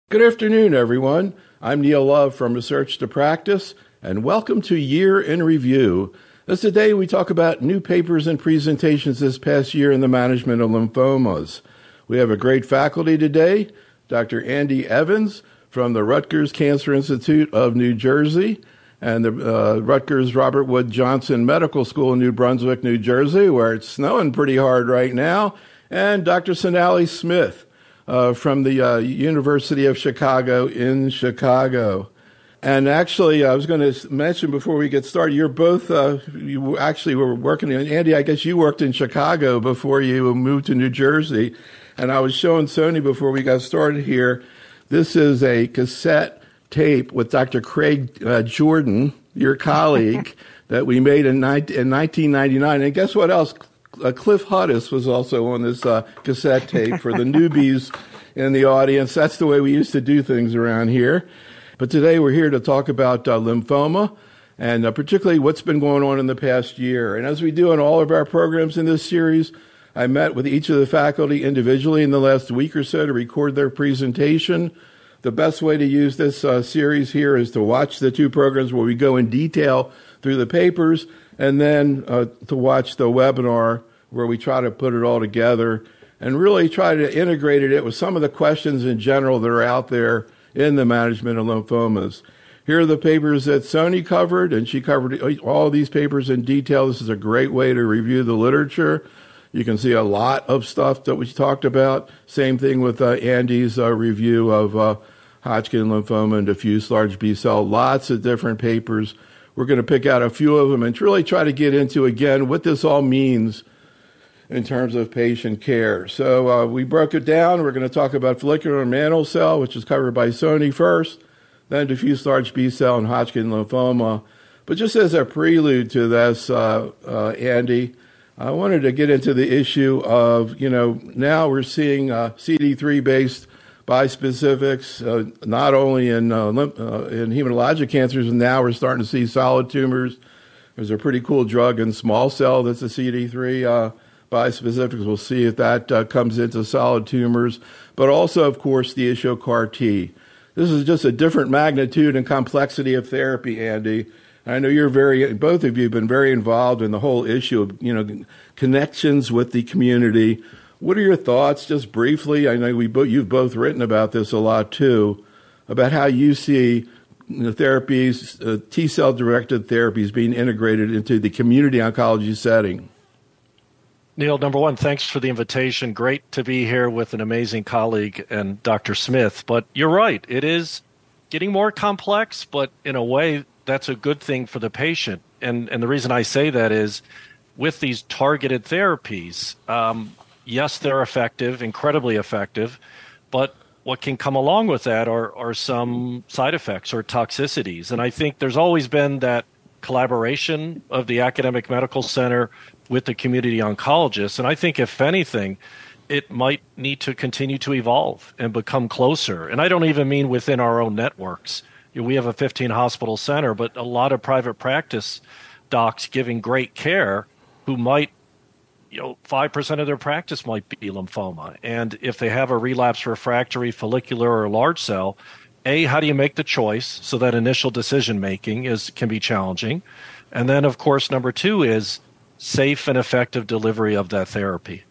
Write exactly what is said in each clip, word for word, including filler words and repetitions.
Good afternoon, everyone. I'm Neil Love from Research to Practice, and welcome to Year in Review. As today we talk about new papers and presentations this past year in the management of lymphomas. We have a great faculty today, Doctor Andy Evans from the Rutgers Cancer Institute of New Jersey and the uh, Rutgers Robert Wood Johnson Medical School in New Brunswick, New Jersey, where it's snowing pretty hard right now, and Doctor Sonali Smith Uh, from the uh, University of Chicago in Chicago. And actually, I was going to mention before we get started, you're both, uh, you actually were working in, Andy, I guess you worked in Chicago before you moved to New Jersey. And I was showing Sony before we got started here, this is a cassette tape with Doctor Craig uh, Jordan, your colleague, that we made in, in nineteen ninety-nine. And guess what else? Uh, Cliff Hudis was also on this uh, cassette tape for the newbies in the audience. That's the way we used to do things around here. But today we're here to talk about uh, lymphoma and uh, particularly what's been going on in the past year. And as we do in all of our programs in this series, I met with each of the faculty individually in the last week or so to record their presentation. The best way to use this uh, series here is to watch the two programs where we go in detail through the papers, and then uh, to watch the webinar where we try to put it all together and really try to integrate it with some of the questions in general that are out there in the management of lymphomas. Here are the papers that Sony covered, and she covered all these papers in detail. This is a great way to review the literature. You can see a lot of stuff that we talked about. Same thing with uh, Andy's uh, review of uh, Hodgkin lymphoma and diffuse large B-cell. Lots of different papers. We're going to pick out a few of them and really try to get into, again, what this all means in terms of patient care. So uh, we broke it down. We're going to talk about follicular mantle cell, which is covered by Sony first, then diffuse large B-cell and Hodgkin lymphoma. But just as a prelude to this, uh, uh, Andy, I wanted to get into the issue of, you know, now we're seeing uh, C D three-based bispecifics, uh, not only in uh, lymph, uh, in hematologic cancers, and now we're starting to see solid tumors. There's a pretty cool drug in small cell that's a C D three uh, bispecifics. We'll see if that uh, comes into solid tumors. But also, of course, the issue of C A R T. This is just a different magnitude and complexity of therapy, Andy. I know you're very, both of you have been very involved in the whole issue of, you know, connections with the community. What are your thoughts, just briefly? I know we bo- you've both written about this a lot, too, about how you see the therapies, uh, T-cell directed therapies being integrated into the community oncology setting. Neil, number one, thanks for the invitation. Great to be here with an amazing colleague and Doctor Smith. But you're right, it is getting more complex, but in a way, that's a good thing for the patient. And, and the reason I say that is with these targeted therapies, um, yes, they're effective, incredibly effective, but what can come along with that are, are some side effects or toxicities. And I think there's always been that collaboration of the academic medical center with the community oncologists. And I think, if anything, it might need to continue to evolve and become closer. And I don't even mean within our own networks. You know, we have a fifteen hospital center, but a lot of private practice docs giving great care who might, you know, five percent of their practice might be lymphoma. And if they have a relapse refractory follicular or large cell, A, how do you make the choice so that initial decision-making is can be challenging? And then, of course, number two is safe and effective delivery of that therapy.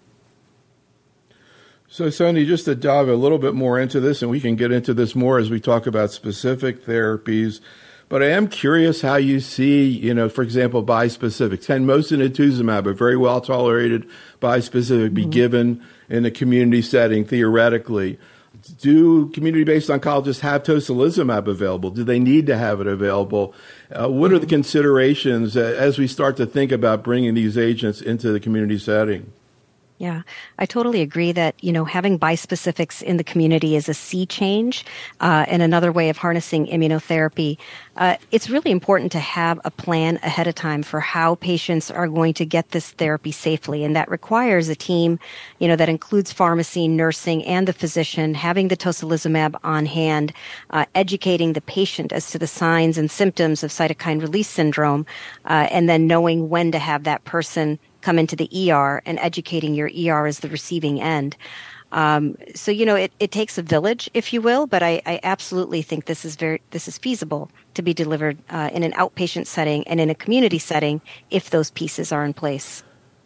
So, Sony, just to dive a little bit more into this, and we can get into this more as we talk about specific therapies, but I am curious how you see, you know, for example, bispecifics. Can mosunetuzumab, a very well-tolerated bispecific, be mm-hmm. given in a community setting, theoretically? Do community-based oncologists have tocilizumab available? Do they need to have it available? Uh, what are the considerations uh, as we start to think about bringing these agents into the community setting? Yeah, I totally agree that, you know, having bispecifics in the community is a sea change uh, and another way of harnessing immunotherapy. Uh, it's really important to have a plan ahead of time for how patients are going to get this therapy safely. And that requires a team, you know, that includes pharmacy, nursing, and the physician, having the tocilizumab on hand, uh, educating the patient as to the signs and symptoms of cytokine release syndrome, uh, and then knowing when to have that person come into the E R and educating your E R as the receiving end. Um, so, you know, it, it takes a village, if you will, but I, I absolutely think this is very this is feasible to be delivered uh, in an outpatient setting and in a community setting if those pieces are in place.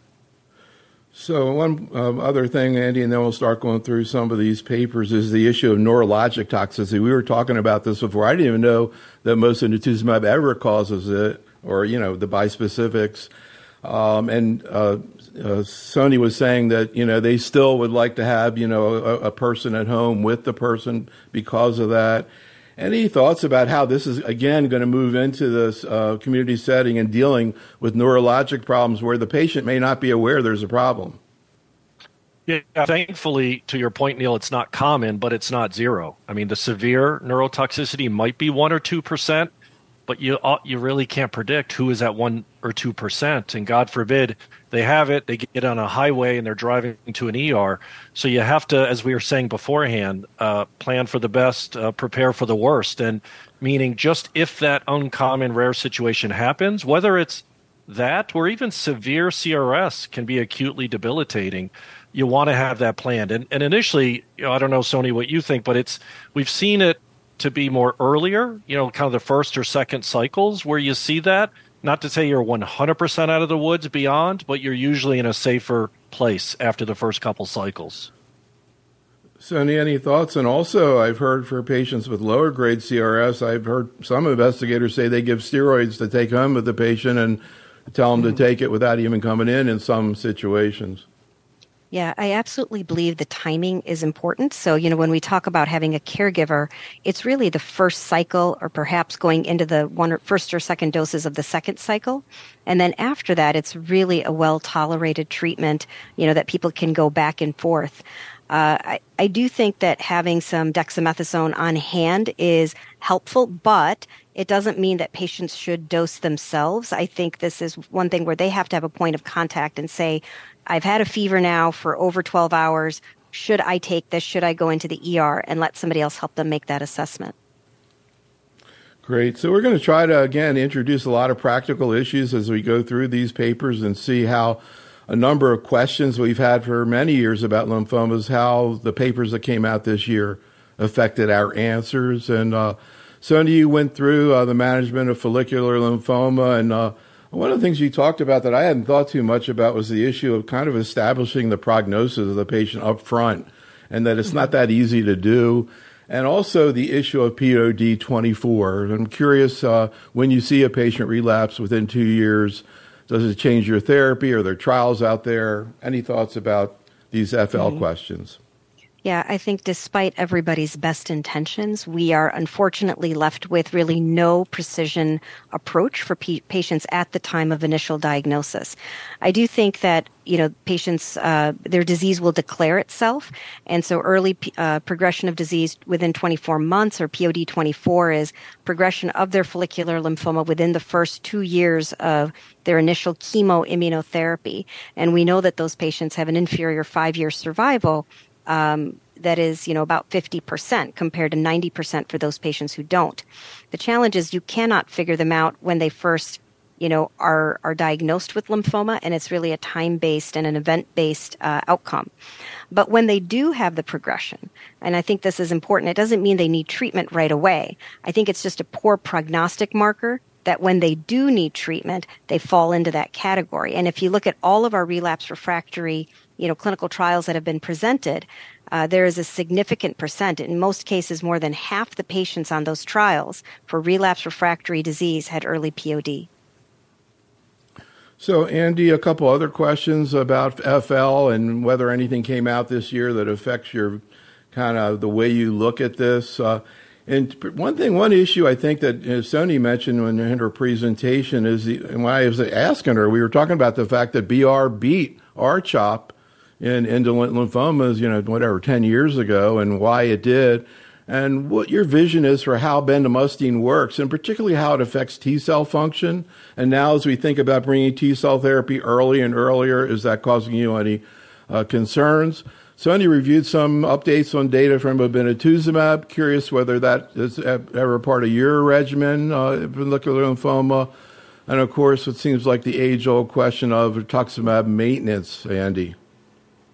So one um, other thing, Andy, and then we'll start going through some of these papers, is the issue of neurologic toxicity. We were talking about this before. I didn't even know that mosunetuzumab ever causes it, or, you know, the bispecifics. Um, and uh, uh, Sony was saying that, you know, they still would like to have, you know, a, a person at home with the person because of that. Any thoughts about how this is, again, going to move into this uh, community setting and dealing with neurologic problems where the patient may not be aware there's a problem? Yeah, thankfully, to your point, Neil, it's not common, but it's not zero. I mean, the severe neurotoxicity might be one or two percent, but you you really can't predict who is at one or two percent. And God forbid they have it, they get on a highway and they're driving to an E R. So you have to, as we were saying beforehand, uh, plan for the best, uh, prepare for the worst. And meaning just if that uncommon rare situation happens, whether it's that or even severe C R S can be acutely debilitating, you want to have that planned. And, and initially, you know, I don't know, Sony, what you think, but it's we've seen it to be more earlier, you know, kind of the first or second cycles where you see that. Not to say you're one hundred percent out of the woods beyond, but you're usually in a safer place after the first couple cycles. So any, any thoughts? And also, I've heard for patients with lower grade C R S, I've heard some investigators say they give steroids to take home with the patient and tell them mm-hmm. to take it without even coming in in some situations. Yeah, I absolutely believe the timing is important. So, you know, when we talk about having a caregiver, it's really the first cycle or perhaps going into the one or first or second doses of the second cycle. And then after that, it's really a well-tolerated treatment, you know, that people can go back and forth. Uh, I, I do think that having some dexamethasone on hand is helpful, but it doesn't mean that patients should dose themselves. I think this is one thing where they have to have a point of contact and say, I've had a fever now for over twelve hours. Should I take this? Should I go into the E R? And let somebody else help them make that assessment. Great. So we're going to try to, again, introduce a lot of practical issues as we go through these papers and see how a number of questions we've had for many years about lymphomas, how the papers that came out this year affected our answers. And uh, Sonia, you went through uh, the management of follicular lymphoma, and uh, one of the things you talked about that I hadn't thought too much about was the issue of kind of establishing the prognosis of the patient up front, and that it's not that easy to do. And also the issue of P O D twenty-four. I'm curious, uh, when you see a patient relapse within two years, does it change your therapy? Are there trials out there? Any thoughts about these F L mm-hmm. questions? Yeah, I think despite everybody's best intentions, we are unfortunately left with really no precision approach for p- patients at the time of initial diagnosis. I do think that, you know, patients, uh, their disease will declare itself. And so early uh, progression of disease within twenty-four months, or P O D twenty-four, is progression of their follicular lymphoma within the first two years of their initial chemoimmunotherapy. And we know that those patients have an inferior five-year survival Um, that is, you know, about fifty percent compared to ninety percent for those patients who don't. The challenge is you cannot figure them out when they first, you know, are, are diagnosed with lymphoma, and it's really a time-based and an event-based uh, outcome. But when they do have the progression, and I think this is important, it doesn't mean they need treatment right away. I think it's just a poor prognostic marker that when they do need treatment, they fall into that category. And if you look at all of our relapse refractory, you know, clinical trials that have been presented, uh, there is a significant percent, in most cases more than half the patients on those trials for relapse refractory disease had early P O D. So, Andy, a couple other questions about F L and whether anything came out this year that affects your kind of the way you look at this. Uh, and one thing, one issue I think that uh, Sony mentioned when in her presentation is, the, and when I was asking her, we were talking about the fact that B R beat R CHOP in indolent lymphomas, you know, whatever, ten years ago, and why it did, and what your vision is for how bendamustine works, and particularly how it affects T-cell function. And now as we think about bringing T-cell therapy early and earlier, is that causing you any uh, concerns? Sonia reviewed some updates on data from obinutuzumab. Curious whether that is ever part of your regimen, uh, follicular lymphoma. And, of course, it seems like the age-old question of rituximab maintenance, Andy.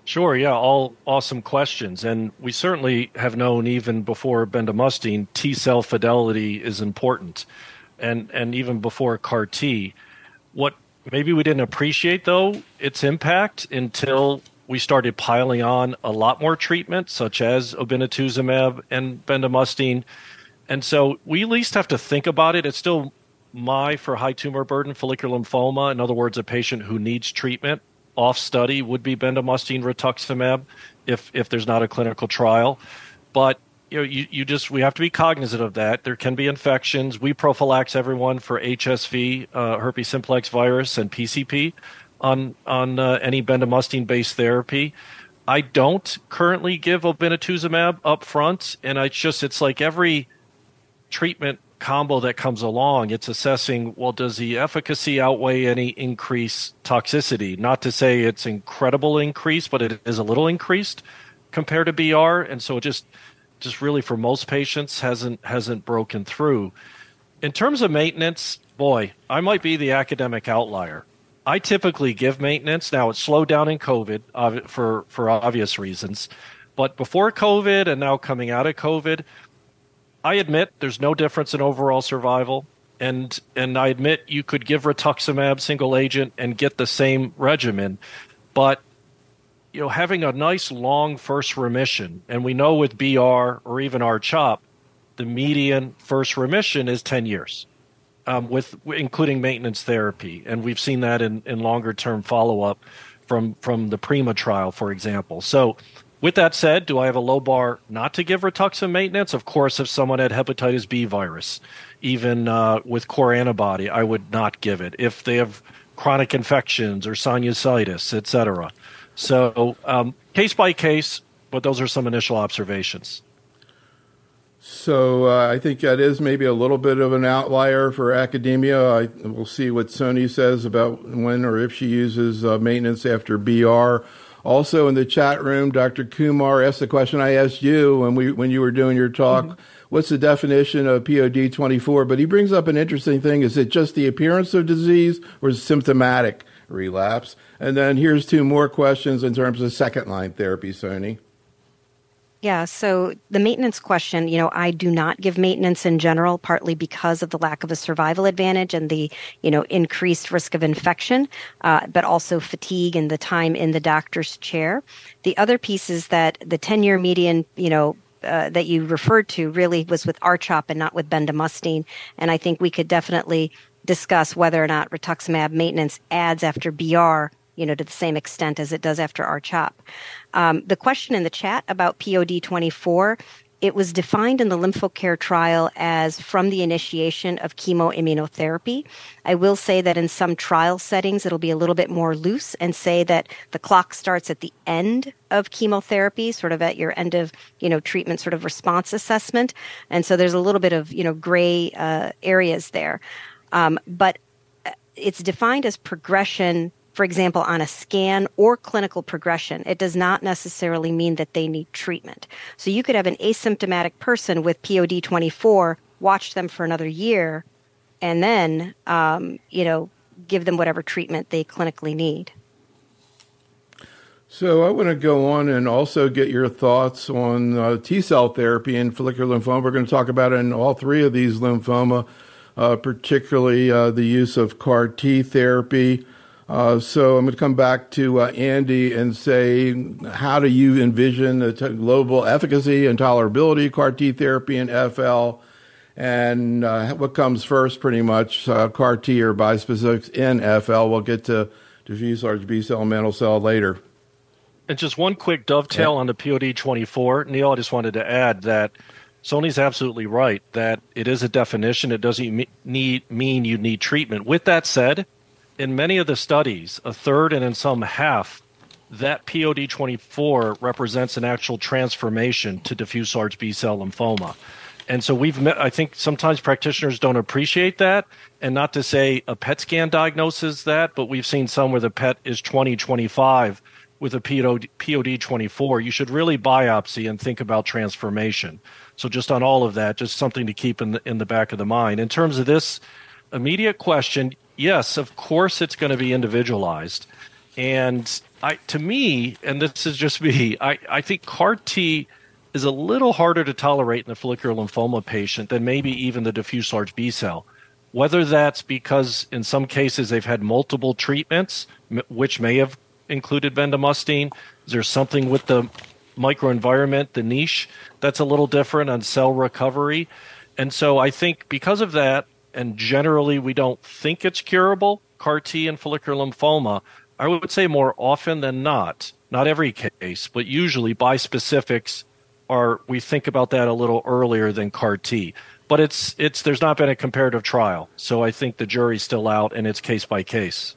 Sure, yeah, all awesome questions. And we certainly have known even before bendamustine, T-cell fidelity is important. And and even before C A R T. What maybe we didn't appreciate, though, its impact until we started piling on a lot more treatment, such as obinutuzumab and bendamustine. And so we at least have to think about it. It's still my, for high tumor burden, follicular lymphoma. In other words, a patient who needs treatment off study would be bendamustine rituximab if if there's not a clinical trial. But you know, you, you just we have to be cognizant of that. There can be infections. We prophylax everyone for H S V, uh, herpes simplex virus, and P C P on on uh, any bendamustine based therapy. I don't currently give obinutuzumab up front, and it's just it's like every treatment combo that comes along, it's assessing, well, does the efficacy outweigh any increased toxicity? Not to say it's incredible increase, but it is a little increased compared to B R, and so it just just really for most patients hasn't hasn't broken through. In terms of maintenance, boy, I might be the academic outlier. I typically give maintenance. Now, it's slowed down in COVID for, for obvious reasons. But before COVID and now coming out of COVID, I admit there's no difference in overall survival. And and I admit you could give rituximab single agent and get the same regimen. But you know, having a nice long first remission, and we know with B R or even R CHOP, the median first remission is ten years. Um, with including maintenance therapy, and we've seen that in, in longer term follow up from from the PRIMA trial, for example. So, with that said, do I have a low bar not to give Rituxan maintenance? Of course, if someone had hepatitis B virus, even uh, with core antibody, I would not give it. If they have chronic infections or sinusitis, et cetera. So, um, case by case, but those are some initial observations. So uh, I think that is maybe a little bit of an outlier for academia. I, we'll see what Sony says about when or if she uses uh, maintenance after B R. Also in the chat room, Doctor Kumar asked the question I asked you when we when you were doing your talk. Mm-hmm. What's the definition of P O D twenty-four? But he brings up an interesting thing. Is it just the appearance of disease or is it symptomatic relapse? And then here's two more questions in terms of second-line therapy, Sony. Yeah, so the maintenance question, you know, I do not give maintenance in general, partly because of the lack of a survival advantage and the, you know, increased risk of infection, uh, but also fatigue and the time in the doctor's chair. The other piece is that the ten-year median, you know, uh, that you referred to really was with R CHOP and not with bendamustine. And I think we could definitely discuss whether or not rituximab maintenance adds after B R, you know, to the same extent as it does after R CHOP. Um, the question in the chat about P O D twenty-four, it was defined in the LymphoCare trial as from the initiation of chemoimmunotherapy. I will say that in some trial settings, it'll be a little bit more loose and say that the clock starts at the end of chemotherapy, sort of at your end of, you know, treatment sort of response assessment. And so there's a little bit of, you know, gray uh, areas there. Um, but it's defined as progression, for example, on a scan or clinical progression. It does not necessarily mean that they need treatment. So you could have an asymptomatic person with P O D twenty-four, watch them for another year, and then, um, you know, give them whatever treatment they clinically need. So I want to go on and also get your thoughts on uh, T-cell therapy and follicular lymphoma. We're going to talk about it in all three of these lymphoma, uh, particularly uh, the use of C A R T therapy. Uh, so I'm going to come back to uh, Andy and say, how do you envision the t- global efficacy and tolerability of C A R T therapy in F L? And uh, what comes first, pretty much, uh, C A R T or bispecifics in F L? We'll get to diffuse large B-cell and mantle cell later. And just one quick dovetail yeah. on the P O D twenty-four. Neil, I just wanted to add that Sony's absolutely right, that it is a definition. It doesn't need, mean you need treatment. With that said, in many of the studies, a third and in some half, that P O D twenty-four represents an actual transformation to diffuse large B-cell lymphoma. And so we've met, I think sometimes practitioners don't appreciate that, and not to say a P E T scan diagnoses that, but we've seen some where the P E T is twenty, twenty-five with a P O D twenty-four. You should really biopsy and think about transformation. So just on all of that, just something to keep in the, in the back of the mind. In terms of this immediate question, yes, of course it's going to be individualized. And I, to me, and this is just me, I, I think C A R T is a little harder to tolerate in the follicular lymphoma patient than maybe even the diffuse large B cell. Whether that's because in some cases they've had multiple treatments, m- which may have included bendamustine. Is there something with the microenvironment, the niche, that's a little different on cell recovery? And so I think because of that, and generally we don't think it's curable, C A R T and follicular lymphoma, I would say more often than not, not every case, but usually bispecifics are, we think about that a little earlier than C A R T. But it's it's there's not been a comparative trial, so I think the jury's still out, and it's case by case.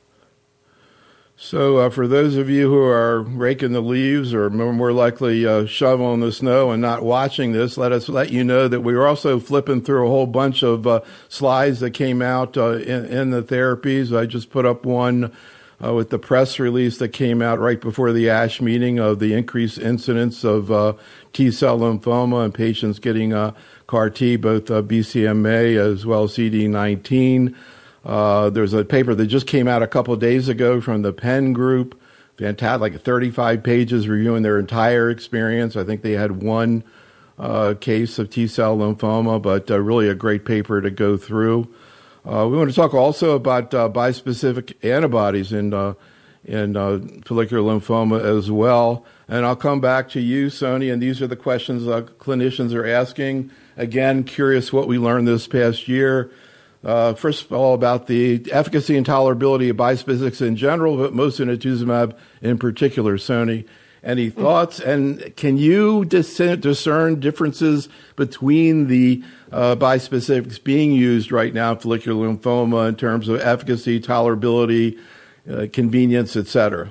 So uh, for those of you who are raking the leaves or more likely uh, shoveling the snow and not watching this, let us let you know that we were also flipping through a whole bunch of uh, slides that came out uh, in, in the therapies. I just put up one uh, with the press release that came out right before the ASH meeting of the increased incidence of uh, T-cell lymphoma and patients getting uh, C A R T, both uh, B C M A as well as C D nineteen. Uh, there's a paper that just came out a couple of days ago from the Penn Group, fantastic, like thirty-five pages reviewing their entire experience. I think they had one uh, case of T-cell lymphoma, but uh, really a great paper to go through. Uh, we want to talk also about uh, bispecific antibodies in uh, in uh, follicular lymphoma as well. And I'll come back to you, Sony, and these are the questions uh, clinicians are asking. Again, curious what we learned this past year. Uh, first of all, about the efficacy and tolerability of bispecifics in general, but mosunetuzumab in particular. Sony, any thoughts? And can you dis- discern differences between the uh, bispecifics being used right now in follicular lymphoma in terms of efficacy, tolerability, uh, convenience, et cetera?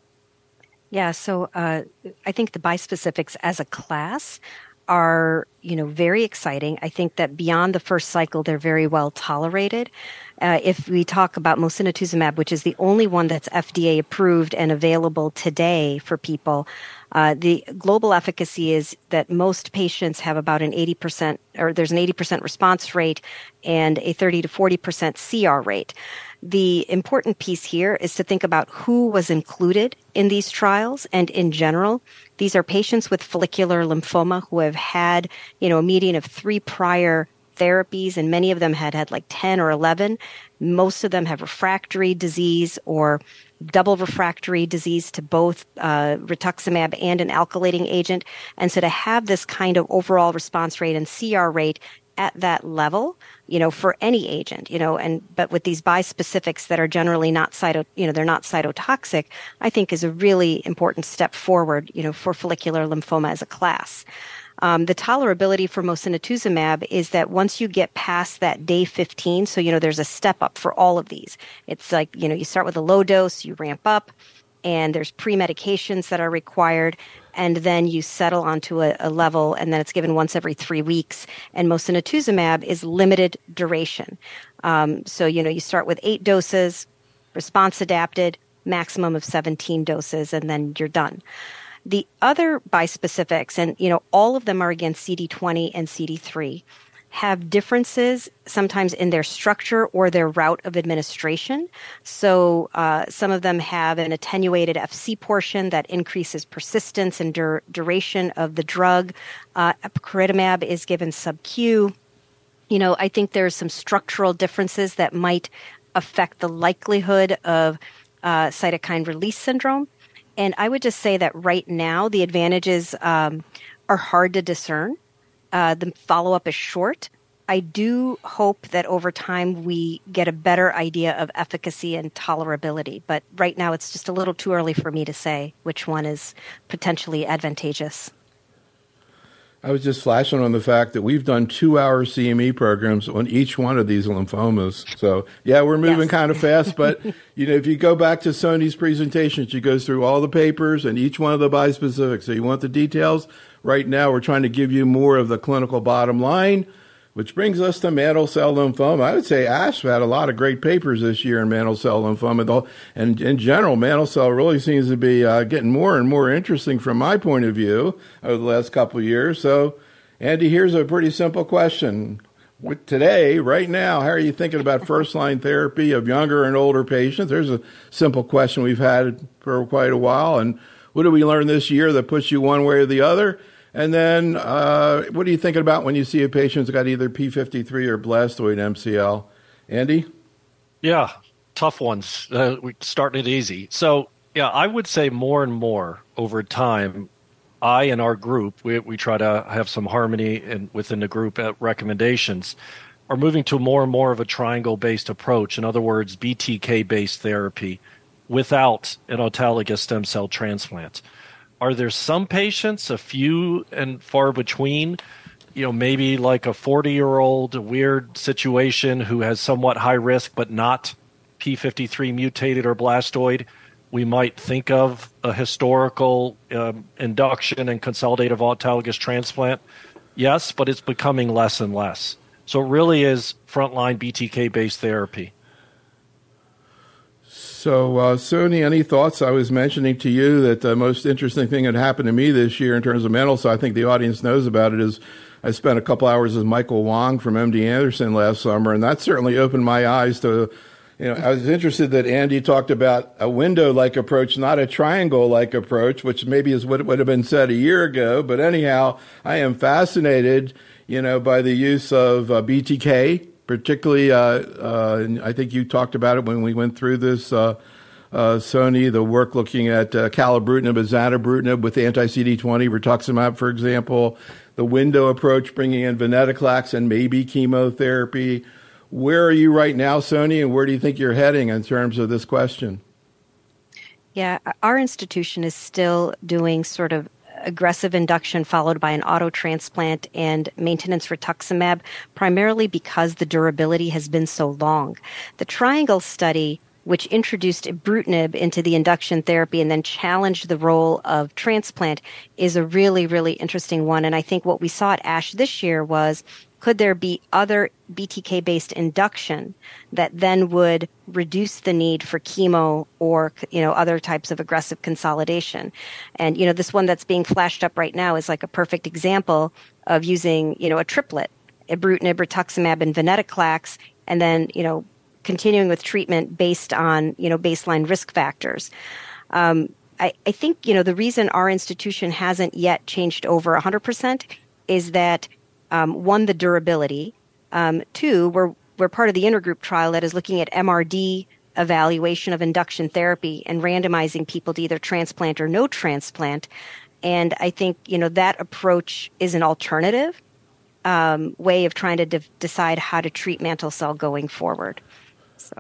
Yeah, so uh, I think the bispecifics as a class are, you know, very exciting. I think that beyond the first cycle, they're very well tolerated. Uh, if we talk about mosunetuzumab, which is the only one that's F D A approved and available today for people, uh, the global efficacy is that most patients have about an eighty percent, or there's an eighty percent response rate and a thirty to forty percent C R rate. The important piece here is to think about who was included in these trials. And in general, these are patients with follicular lymphoma who have had, you know, a median of three prior therapies, and many of them had had like ten or eleven. Most of them have refractory disease or double refractory disease to both uh, rituximab and an alkylating agent. And so to have this kind of overall response rate and C R rate at that level, you know, for any agent, you know, and but with these bispecifics that are generally not cyto, you know, they're not cytotoxic, I think is a really important step forward, you know, for follicular lymphoma as a class. Um, the tolerability for mosunetuzumab is that once you get past that day fifteen, so, you know, there's a step up for all of these. It's like, you know, you start with a low dose, you ramp up, and there's pre-medications that are required, and then you settle onto a, a level, and then it's given once every three weeks. And mosunetuzumab is limited duration. Um, so, you know, you start with eight doses, response adapted, maximum of seventeen doses, and then you're done. The other bispecifics, and, you know, all of them are against C D twenty and C D three, have differences sometimes in their structure or their route of administration. So uh, some of them have an attenuated F C portion that increases persistence and dur- duration of the drug. Uh, epcoritamab is given sub-Q. You know, I think there's some structural differences that might affect the likelihood of uh, cytokine release syndrome. And I would just say that right now the advantages um, are hard to discern. Uh, the follow-up is short. I do hope that over time we get a better idea of efficacy and tolerability. But right now it's just a little too early for me to say which one is potentially advantageous. I was just flashing on the fact that we've done two-hour C M E programs on each one of these lymphomas. So, yeah, we're moving yes. kind of fast. But, you know, if you go back to Sony's presentation, she goes through all the papers and each one of the bispecifics. So you want the details? Right now, we're trying to give you more of the clinical bottom line, which brings us to mantle cell lymphoma. I would say ASH had a lot of great papers this year in mantle cell lymphoma. And in general, mantle cell really seems to be uh, getting more and more interesting from my point of view over the last couple of years. So, Andy, here's a pretty simple question. with today, right now, how are you thinking about first-line therapy of younger and older patients? There's a simple question we've had for quite a while. And what did we learn this year that puts you one way or the other? And then uh, what are you thinking about when you see a patient's got either P fifty-three or blastoid M C L? Andy? Yeah, tough ones. Uh, we're starting it easy. So, yeah, I would say more and more over time, I and our group, we, we try to have some harmony in, within the group at recommendations, are moving to more and more of a triangle-based approach. In other words, B T K-based therapy without an autologous stem cell transplant. Are there some patients, a few and far between, you know, maybe like a forty-year-old weird situation who has somewhat high risk but not P fifty-three mutated or blastoid? We might think of a historical um, induction and consolidative autologous transplant. Yes, but it's becoming less and less. So it really is frontline B T K-based therapy. So, uh, Sony, any thoughts? I was mentioning to you that the most interesting thing that happened to me this year in terms of mental, so I think the audience knows about it, is I spent a couple hours with Michael Wong from M D Anderson last summer, and that certainly opened my eyes to, you know, I was interested that Andy talked about a window-like approach, not a triangle-like approach, which maybe is what would have been said a year ago. But anyhow, I am fascinated, you know, by the use of uh, B T K, particularly, uh, uh, and I think you talked about it when we went through this, uh, uh, Sony, the work looking at uh, acalabrutinib and zanubrutinib with anti-C D twenty, rituximab, for example, the window approach, bringing in venetoclax and maybe chemotherapy. Where are you right now, Sony, and where do you think you're heading in terms of this question? Yeah, our institution is still doing sort of aggressive induction followed by an auto transplant and maintenance rituximab, primarily because the durability has been so long. The Triangle study, which introduced ibrutinib into the induction therapy and then challenged the role of transplant, is a really, really interesting one. And I think what we saw at ASH this year was, could there be other B T K-based induction that then would reduce the need for chemo or, you know, other types of aggressive consolidation? And, you know, this one that's being flashed up right now is like a perfect example of using, you know, a triplet, ibrutinib, rituximab, and venetoclax, and then, you know, continuing with treatment based on, you know, baseline risk factors. Um, I, I think, you know, the reason our institution hasn't yet changed over one hundred percent is that Um, one, the durability. Um, two, we're, we're part of the intergroup trial that is looking at M R D evaluation of induction therapy and randomizing people to either transplant or no transplant. And I think, you know, that approach is an alternative um, way of trying to de- decide how to treat mantle cell going forward. So,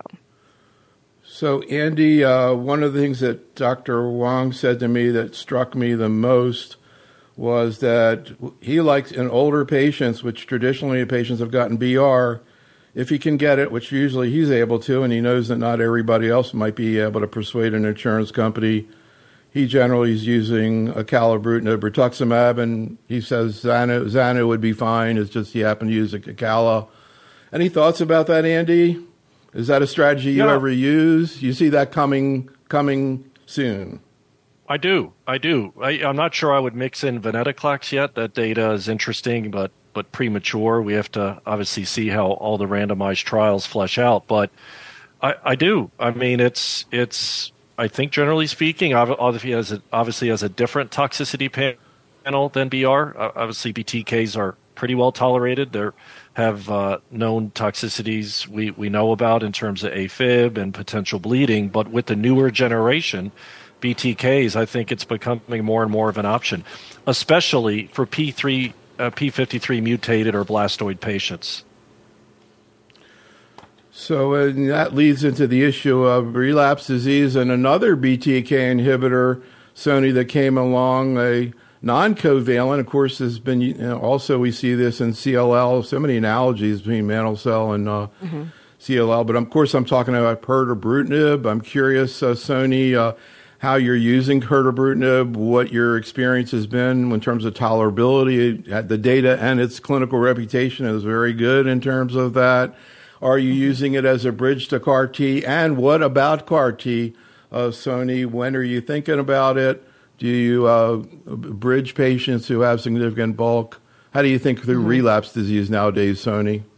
so Andy, uh, one of the things that Doctor Wong said to me that struck me the most was that he likes in older patients, which traditionally patients have gotten B R, if he can get it, which usually he's able to, and he knows that not everybody else might be able to persuade an insurance company, he generally is using acalabrutinib, rituximab, and he says Xanu, Xanu would be fine. It's just he happened to use acala. Any thoughts about that, Andy? Is that a strategy you yeah. ever use? You see that coming coming soon? I do. I do. I, I'm not sure I would mix in venetoclax yet. That data is interesting, but but premature. We have to obviously see how all the randomized trials flesh out. But I, I do. I mean, it's it's. I think generally speaking, obviously has a, obviously has a different toxicity panel than B R. Obviously, B T Ks are pretty well tolerated. They have uh, known toxicities we we know about in terms of AFib and potential bleeding. But with the newer generation B T Ks, I think it's becoming more and more of an option, especially for P three, uh, P fifty-three mutated or blastoid patients. So uh, that leads into the issue of relapse disease and another B T K inhibitor, Sony, that came along, a non-covalent. Of course, has been, you know, also we see this in C L L, so many analogies between mantle cell and uh, mm-hmm. C L L. But of course, I'm talking about pirtobrutinib. I'm curious, uh, Sony, uh, how you're using pirtobrutinib, what your experience has been in terms of tolerability. The data and its clinical reputation is very good in terms of that. Are you using it as a bridge to C A R T? And what about C A R T, uh, Sony? When are you thinking about it? Do you uh, bridge patients who have significant bulk? How do you think through mm-hmm. relapse disease nowadays, Sony?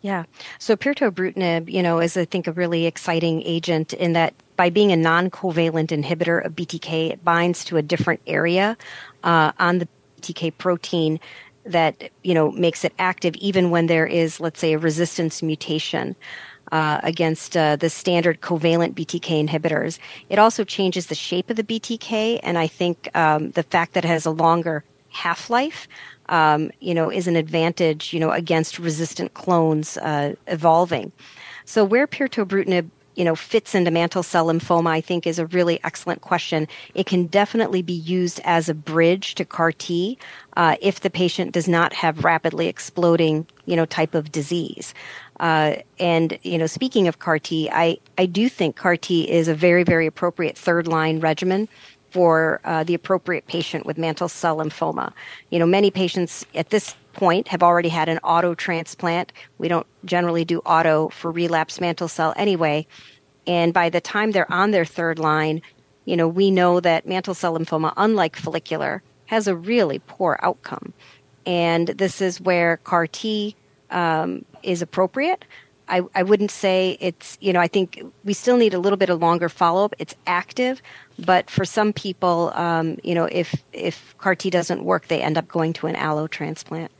Yeah. So pirtobrutinib, you know, is I think a really exciting agent in that by being a non-covalent inhibitor of B T K, it binds to a different area uh, on the B T K protein that, you know, makes it active even when there is, let's say, a resistance mutation uh, against uh, the standard covalent B T K inhibitors. It also changes the shape of the B T K, and I think um, the fact that it has a longer half-life Um, you know, is an advantage, you know, against resistant clones uh, evolving. So where pirtobrutinib, you know, fits into mantle cell lymphoma, I think is a really excellent question. It can definitely be used as a bridge to C A R T uh, if the patient does not have rapidly exploding, you know, type of disease. Uh, and, you know, speaking of C A R T, I, I do think C A R T is a very, very appropriate third-line regimen for uh, the appropriate patient with mantle cell lymphoma. You know, many patients at this point have already had an auto transplant. We don't generally do auto for relapsed mantle cell anyway. And by the time they're on their third line, you know, we know that mantle cell lymphoma, unlike follicular, has a really poor outcome. And this is where C A R T um, is appropriate. I, I wouldn't say it's, you know, I think we still need a little bit of longer follow-up. It's active, but for some people, um, you know, if if C A R T doesn't work, they end up going to an allo transplant.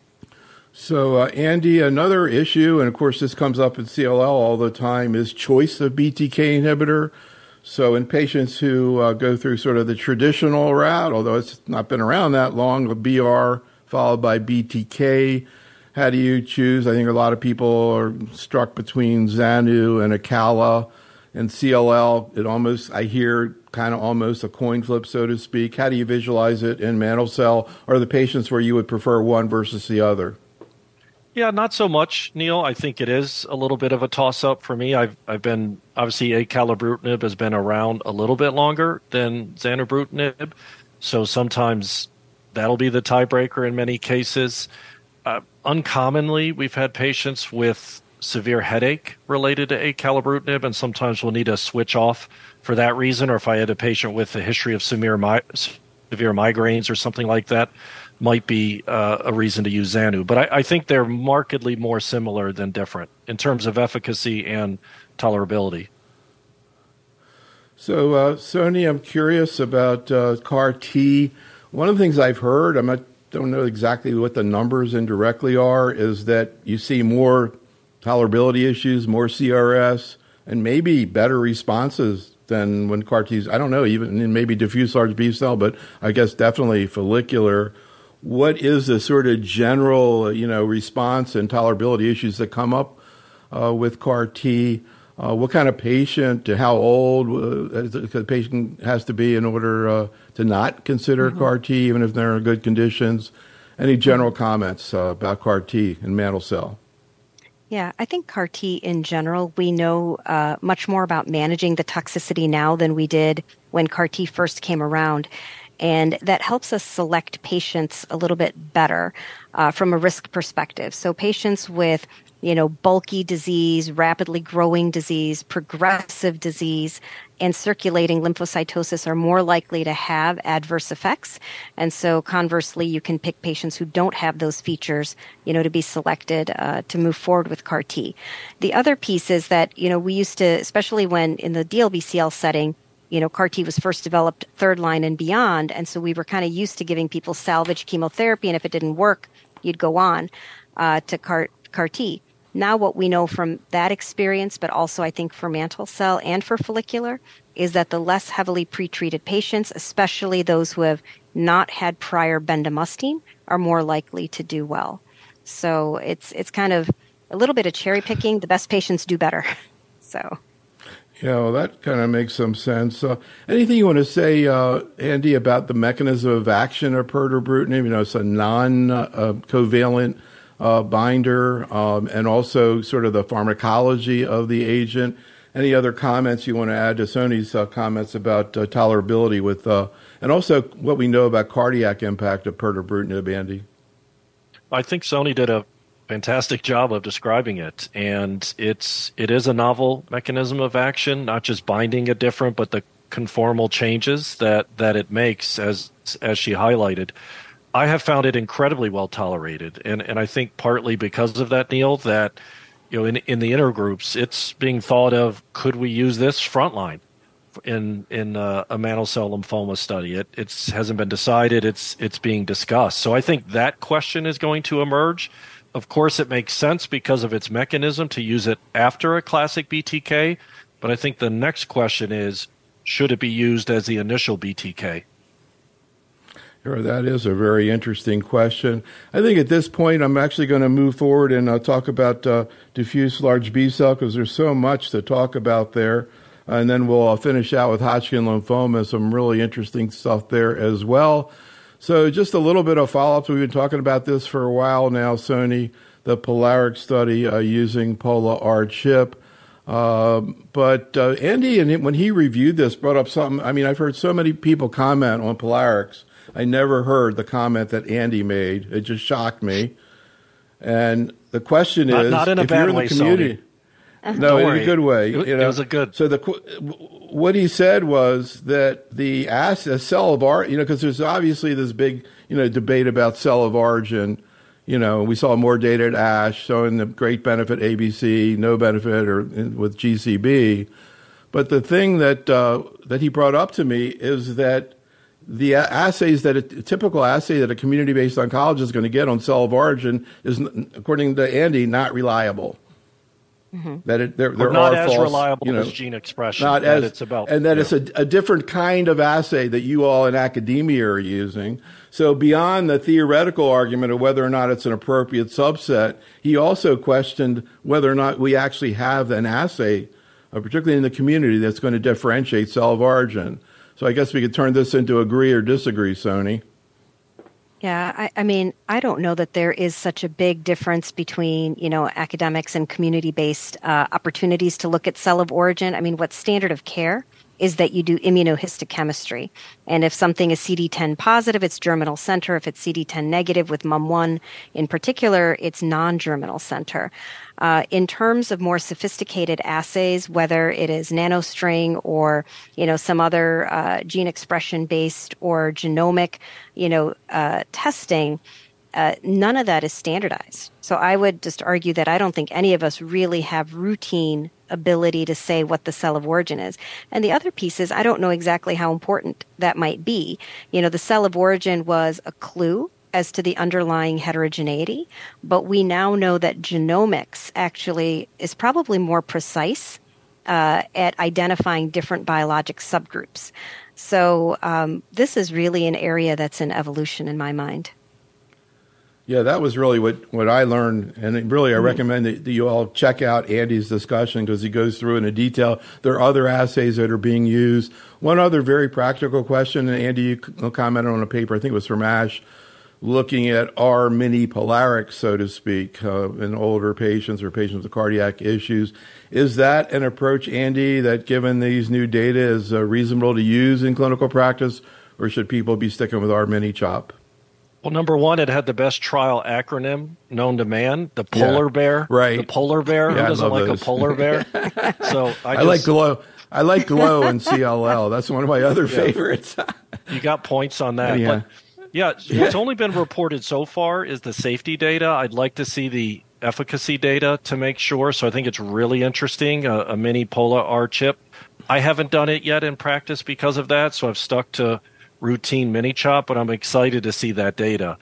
So, uh, Andy, another issue, and of course this comes up in C L L all the time, is choice of B T K inhibitor. So in patients who uh, go through sort of the traditional route, although it's not been around that long, a B R followed by B T K, how do you choose? I think a lot of people are struck between Xanu and Acala. And C L L, it almost, I hear, kind of almost a coin flip, so to speak. How do you visualize it in mantle cell? Or the patients where you would prefer one versus the other? Yeah, not so much, Neil. I think it is a little bit of a toss-up for me. I've I've been, obviously, acalabrutinib has been around a little bit longer than zanubrutinib. So sometimes that'll be the tiebreaker in many cases. Uh, uncommonly, we've had patients with severe headache related to acalabrutinib, and sometimes we'll need to switch off for that reason. Or if I had a patient with a history of severe, mi- severe migraines or something like that, might be uh, a reason to use Xanu. But I, I think they're markedly more similar than different in terms of efficacy and tolerability. So, uh, Sony, I'm curious about uh, C A R T. One of the things I've heard, I'm not don't know exactly what the numbers indirectly are, is that you see more tolerability issues, more C R S, and maybe better responses than when C A R T's, I don't know, even in maybe diffuse large B cell, but I guess definitely follicular. What is the sort of general, you know, response and tolerability issues that come up uh, with C A R T? Uh, what kind of patient, how old uh, the patient has to be in order uh, to not consider mm-hmm. C A R T, even if they're in good conditions? Any general comments uh, about C A R T and mantle cell? Yeah, I think C A R T in general, we know uh, much more about managing the toxicity now than we did when C A R T first came around. And that helps us select patients a little bit better uh, from a risk perspective. So patients with, you know, bulky disease, rapidly growing disease, progressive disease, and circulating lymphocytosis are more likely to have adverse effects. And so conversely, you can pick patients who don't have those features, you know, to be selected uh, to move forward with C A R T. The other piece is that, you know, we used to, especially when in the D L B C L setting, you know, C A R T was first developed third line and beyond. And so we were kind of used to giving people salvage chemotherapy. And if it didn't work, you'd go on uh, to C A R T. Now what we know from that experience, but also I think for mantle cell and for follicular, is that the less heavily pretreated patients, especially those who have not had prior bendamustine, are more likely to do well. So it's it's kind of a little bit of cherry picking. The best patients do better. So. Yeah, well, that kind of makes some sense. Uh, anything you want to say, uh, Andy, about the mechanism of action of pirtobrutinib? You know, it's a non-covalent uh, binder, um, and also sort of the pharmacology of the agent. Any other comments you want to add to Sony's uh, comments about uh, tolerability with, uh, and also what we know about cardiac impact of pirtobrutinib, Andy? I think Sony did a fantastic job of describing it, and it's it is a novel mechanism of action, not just binding it different, but the conformal changes that that it makes, as as she highlighted. I have found it incredibly well tolerated, and and I think partly because of that, Neil, that you know in in the intergroups, it's being thought of, could we use this frontline in in uh, a mantle cell lymphoma study? It it's hasn't been decided. It's it's being discussed. So I think that question is going to emerge. Of course, it makes sense because of its mechanism to use it after a classic B T K. But I think the next question is, should it be used as the initial B T K? Sure, that is a very interesting question. I think at this point, I'm actually going to move forward and uh, talk about uh, diffuse large B-cell because there's so much to talk about there. And then we'll uh, finish out with Hodgkin lymphoma, some really interesting stuff there as well. So just a little bit of follow-up. We've been talking about this for a while now, Sony, the POLARIX study uh, using POLA-R-CHP. Uh, but uh, Andy, and when he reviewed this, brought up something. I mean, I've heard so many people comment on POLARIX. I never heard the comment that Andy made. It just shocked me. And the question not, is, not in a if bad you're in way, the community, Sony. no, Don't in worry. a good way. It, you know? it was a good. So the what he said was that the as a cell of origin, you know, because there's obviously this big, you know, debate about cell of origin. You know, we saw more data at ASH showing the great benefit A B C, no benefit, or with G C B. But the thing that uh, that he brought up to me is that the assays that a, a typical assay that a community-based oncologist is going to get on cell of origin is, according to Andy, not reliable. Mm-hmm. That it, there, there not are as false, reliable you know, as gene expression. Not that as it's about, and that yeah. it's a, a different kind of assay that you all in academia are using. So beyond the theoretical argument of whether or not it's an appropriate subset, he also questioned whether or not we actually have an assay, uh, particularly in the community, that's going to differentiate cell of origin. So I guess we could turn this into agree or disagree, Sony. Yeah, I, I mean, I don't know that there is such a big difference between, you know, academics and community-based uh, opportunities to look at cell of origin. I mean, what's standard of care is that you do immunohistochemistry. And if something is C D ten positive, it's germinal center. If it's C D ten negative with M U M one in particular, it's non-germinal center. Uh, in terms of more sophisticated assays, whether it is nanostring or, you know, some other uh, gene expression based or genomic, you know, uh, testing, uh, none of that is standardized. So I would just argue that I don't think any of us really have routine ability to say what the cell of origin is. And the other piece is I don't know exactly how important that might be. You know, the cell of origin was a clue as to the underlying heterogeneity, but we now know that genomics actually is probably more precise uh, at identifying different biologic subgroups. So um, this is really an area that's in evolution in my mind. Yeah, that was really what, what I learned, and really I mm-hmm. recommend that you all check out Andy's discussion because he goes through in a detail. There are other assays that are being used. One other very practical question, and Andy, you commented on a paper, I think it was from ASH, looking at our mini POLARIX, so to speak, uh, in older patients or patients with cardiac issues. Is that an approach, Andy, that given these new data is uh, reasonable to use in clinical practice, or should people be sticking with our mini CHOP? Well, number one, it had the best trial acronym known to man, the polar yeah, bear. Right. The polar bear. Yeah, Who doesn't like those. a polar bear? So I, I just, like GLOW. I like GLOW and C L L. That's one of my other yeah. favorites. You got points on that. Yeah. But yeah, what's only been reported so far is the safety data. I'd like to see the efficacy data to make sure. So I think it's really interesting, a, a mini POLA-R-CHP. I haven't done it yet in practice because of that, so I've stuck to routine mini CHOP, but I'm excited to see that data.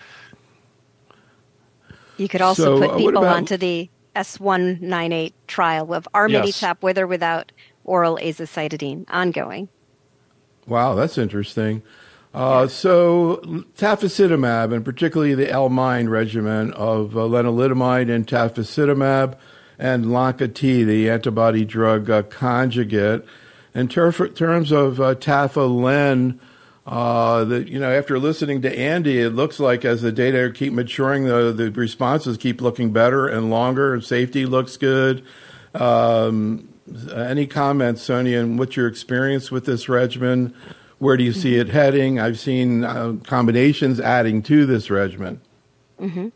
You could also so, put uh, people about, onto the S one ninety-eight trial of our yes. mini CHOP with or without oral azacitidine ongoing. Wow, that's interesting. Uh, so tafasitamab, and particularly the L-MIND regimen of uh, lenalidomide and tafasitamab and Lonca-T, the antibody drug uh, conjugate. In ter- terms of uh, Tafa-Len, uh, the, you know, after listening to Andy, it looks like as the data keep maturing, the, the responses keep looking better and longer, and safety looks good. Um, any comments, Sonia, on what's your experience with this regimen? Where do you see it heading? I've seen uh, combinations adding to this regimen. Mm-hmm.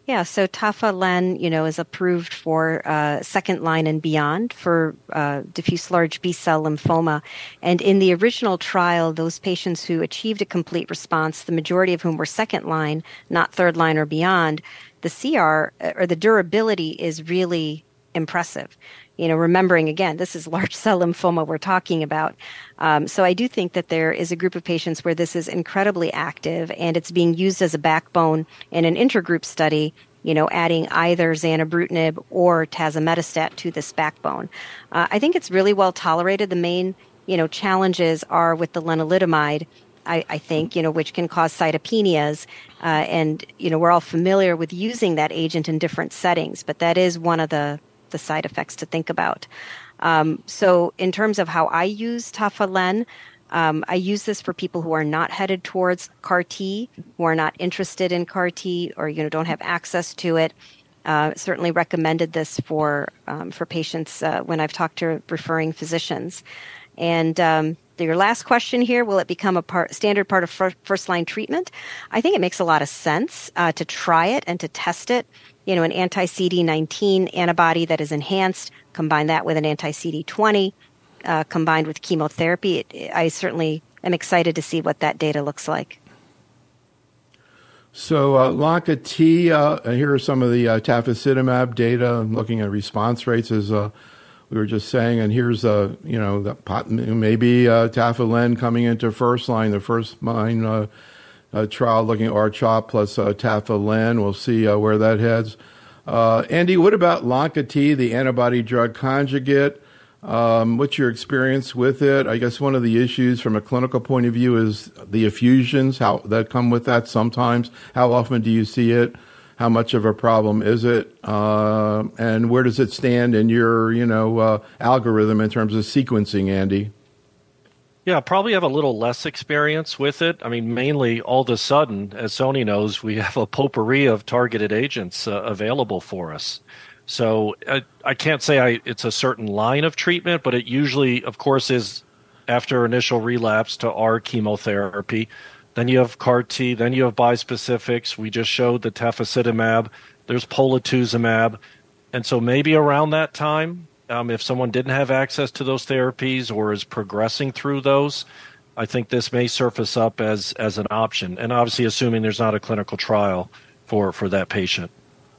Yeah, so Tafa-Len, you know, is approved for uh, second line and beyond for uh, diffuse large B-cell lymphoma. And in the original trial, those patients who achieved a complete response, the majority of whom were second line, not third line or beyond, the C R or the durability is really impressive. You know, remembering again, this is large cell lymphoma we're talking about. Um, so I do think that there is a group of patients where this is incredibly active and it's being used as a backbone in an intergroup study, you know, adding either zanubrutinib or tazemetostat to this backbone. Uh, I think it's really well tolerated. The main, you know, challenges are with the lenalidomide, I, I think, you know, which can cause cytopenias. Uh, and, you know, we're all familiar with using that agent in different settings, but that is one of the the side effects to think about. Um, so in terms of how I use Tafa-Len, um, I use this for people who are not headed towards C A R T, who are not interested in C A R T, or you know don't have access to it. Uh, certainly recommended this for um, for patients uh, when I've talked to referring physicians. And um, your last question here, will it become a part, standard part of fir- first-line treatment? I think it makes a lot of sense uh, to try it and to test it. You know, an anti-C D nineteen antibody that is enhanced, combine that with an anti-C D twenty, uh, combined with chemotherapy. It, I certainly am excited to see what that data looks like. So uh, Lanka T, uh, and here are some of the uh, tafasitamab data, looking at response rates as uh, we were just saying, and here's, uh, you know, the pot, maybe uh, Tafa-Len coming into first line, the first line uh, uh, trial looking at R CHOP plus uh, Tafa-Len. We'll see uh, where that heads. Uh, Andy, what about Lanka T, the antibody drug conjugate? Um, what's your experience with it? I guess one of the issues from a clinical point of view is the effusions, how that come with that sometimes. How often do you see it? How much of a problem is it? Uh, and where does it stand in your, you know, uh, algorithm in terms of sequencing, Andy? Yeah, probably have a little less experience with it. I mean, mainly all of a sudden, as Sony knows, we have a potpourri of targeted agents uh, available for us. So I, I can't say I, it's a certain line of treatment, but it usually, of course, is after initial relapse to R chemotherapy. Then you have C A R T, then you have bispecifics. We just showed the tafasitamab. There's polatuzumab. And so maybe around that time, um, if someone didn't have access to those therapies or is progressing through those, I think this may surface up as, as an option. And obviously assuming there's not a clinical trial for, for that patient.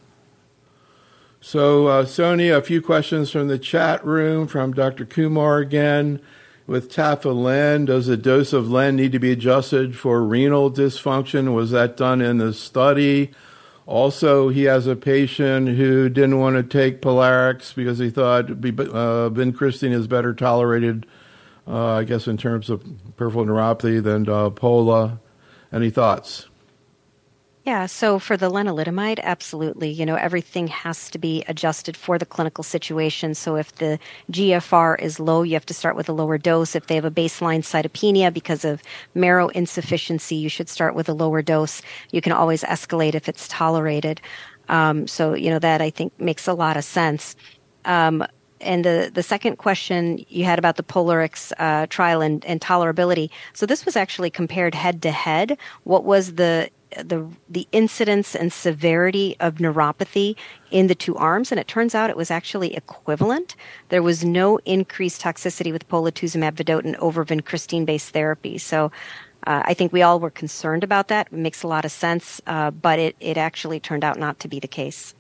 So, uh, Sonia, a few questions from the chat room from Doctor Kumar again. With Tafa-Len, does the dose of Len need to be adjusted for renal dysfunction? Was that done in the study? Also, he has a patient who didn't want to take Polarix because he thought uh, vincristine is better tolerated, uh, I guess, in terms of peripheral neuropathy than uh, Pola. Any thoughts? Yeah, so for the lenalidomide, absolutely. You know, everything has to be adjusted for the clinical situation. So if the G F R is low, you have to start with a lower dose. If they have a baseline cytopenia because of marrow insufficiency, you should start with a lower dose. You can always escalate if it's tolerated. Um, so, you know, that I think makes a lot of sense. Um, and the, the second question you had about the Polarix uh, trial and, and tolerability. So this was actually compared head to head. What was the the the incidence and severity of neuropathy in the two arms, and it turns out it was actually equivalent. There was no increased toxicity with polatuzumab vedotin over vincristine-based therapy. So uh, I think we all were concerned about that. It makes a lot of sense, uh, but it, it actually turned out not to be the case.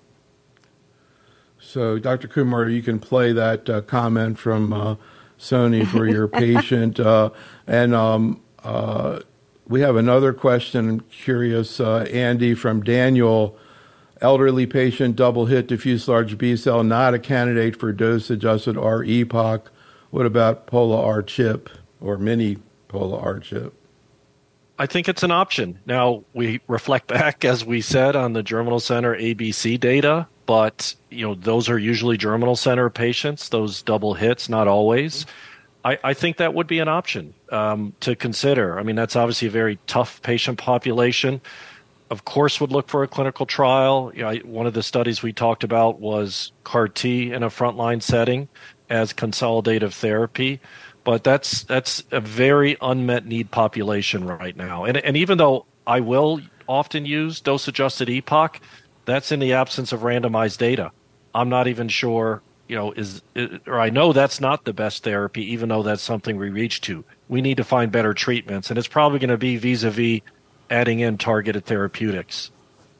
So, Doctor Kumar, you can play that uh, comment from uh, Sony for your patient. Uh, and um, uh, we have another question. I'm curious, uh, Andy, from Daniel. Elderly patient, double hit, diffuse large B-cell, not a candidate for dose-adjusted R E P O C. What about Pola-R-CHP or mini Pola-R-CHP? I think it's an option. Now, we reflect back, as we said, on the Germinal Center A B C data, but you know those are usually Germinal Center patients, those double hits, not always. I, I think that would be an option um, to consider. I mean, that's obviously a very tough patient population. Of course, would look for a clinical trial. You know, one of the studies we talked about was C A R T in a frontline setting as consolidative therapy. But that's that's a very unmet need population right now. And and even though I will often use dose-adjusted E P O C, That's in the absence of randomized data. I'm not even sure, you know, is, or I know that's not the best therapy, even though that's something we reach to. We need to find better treatments, and it's probably going to be vis-a-vis adding in targeted therapeutics.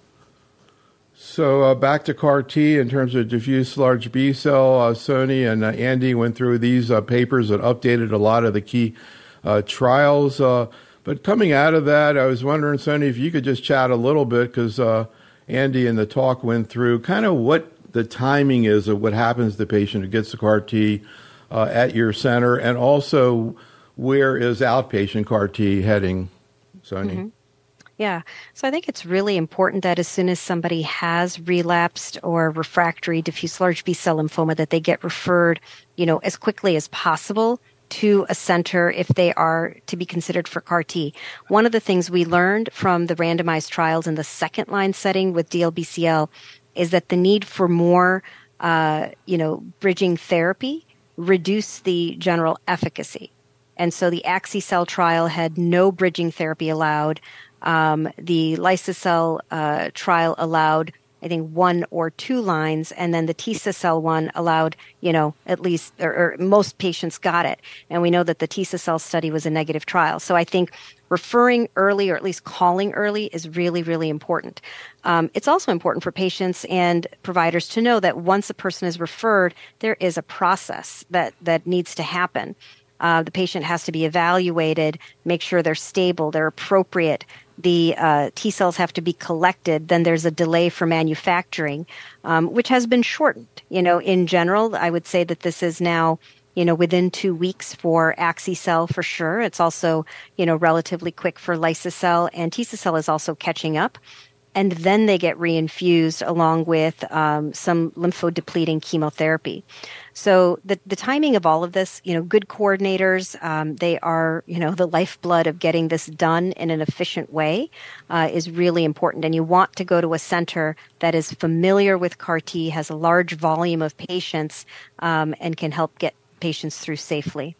So uh, back to C A R T in terms of diffuse large B cell, uh, Sony and uh, Andy went through these uh, papers that updated a lot of the key uh, trials. Uh, but coming out of that, I was wondering, Sony, if you could just chat a little bit, because uh, Andy in the talk went through kind of what the timing is of what happens to the patient who gets the C A R T uh, at your center, and also where is outpatient C A R T heading, Sony? Mm-hmm. Yeah. So I think it's really important that as soon as somebody has relapsed or refractory diffuse large B-cell lymphoma, that they get referred, you know, as quickly as possible to a center if they are to be considered for C A R T. One of the things we learned from the randomized trials in the second line setting with D L B C L is that the need for more, uh, you know, bridging therapy reduced the general efficacy. And so the Axi-cell trial had no bridging therapy allowed. Um, the Liso-cell uh, trial allowed, I think, one or two lines, and then the Tisa-cell one allowed, you know, at least, or, or most patients got it. And we know that the Tisa-cell study was a negative trial. So I think referring early, or at least calling early, is really, really important. Um, it's also important for patients and providers to know that once a person is referred, there is a process that, that needs to happen. Uh, the patient has to be evaluated, make sure they're stable, they're appropriate. The uh, T cells have to be collected. Then there's a delay for manufacturing, um, which has been shortened. You know, in general, I would say that this is now, you know, within two weeks for Axi-cell for sure. It's also, you know, relatively quick for Liso-cell, and Tisa-cell is also catching up. And then they get reinfused along with um, some lymphodepleting chemotherapy. So the the timing of all of this, you know, good coordinators, um, they are, you know, the lifeblood of getting this done in an efficient way uh, is really important. And you want to go to a center that is familiar with C A R T, has a large volume of patients, um, and can help get patients through safely.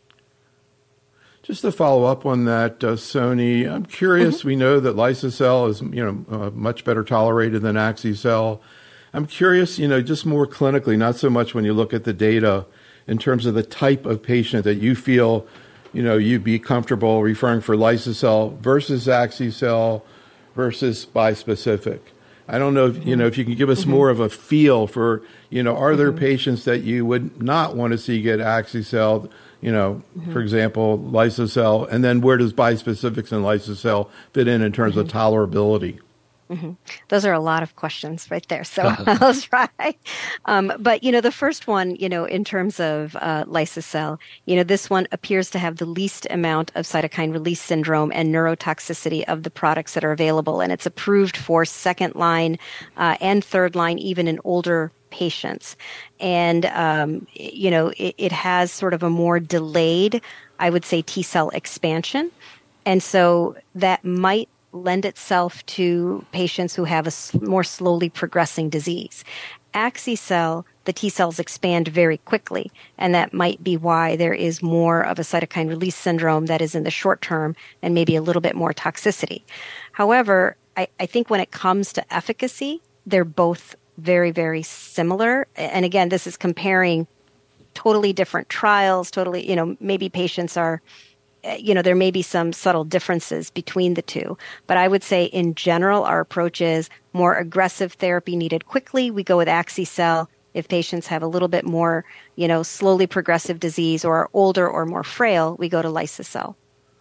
Just to follow up on that, uh, Sony, I'm curious. Mm-hmm. We know that Liso-cell is, you know, uh, much better tolerated than Axi-cell. I'm curious, you know, just more clinically, not so much when you look at the data, in terms of the type of patient that you feel, you know, you'd be comfortable referring for Liso-cell versus Axi-cell versus bispecific. I don't know if, you know, if you can give us mm-hmm. more of a feel for, you know, are there mm-hmm. patients that you would not want to see get Axi-cell, you know, mm-hmm. for example, Liso-cell, and then where does bispecifics and Liso-cell fit in in terms mm-hmm. of tolerability? Mm-hmm. Those are a lot of questions right there, so I'll try. Um, but, you know, the first one, you know, in terms of uh, Liso-cell, you know, this one appears to have the least amount of cytokine release syndrome and neurotoxicity of the products that are available, and it's approved for second line uh, and third line, even in older patients. And, um, you know, it, it has sort of a more delayed, I would say, T-cell expansion. And so that might lend itself to patients who have a sl- more slowly progressing disease. Axi-cell, the T cells expand very quickly, and that might be why there is more of a cytokine release syndrome that is in the short term and maybe a little bit more toxicity. However, I, I think when it comes to efficacy, they're both very, very similar. And again, this is comparing totally different trials, totally, you know, maybe patients are, you know, there may be some subtle differences between the two. But I would say in general, our approach is more aggressive therapy needed quickly. We go with Axi-cell. If patients have a little bit more, you know, slowly progressive disease or are older or more frail, we go to Liso-cell.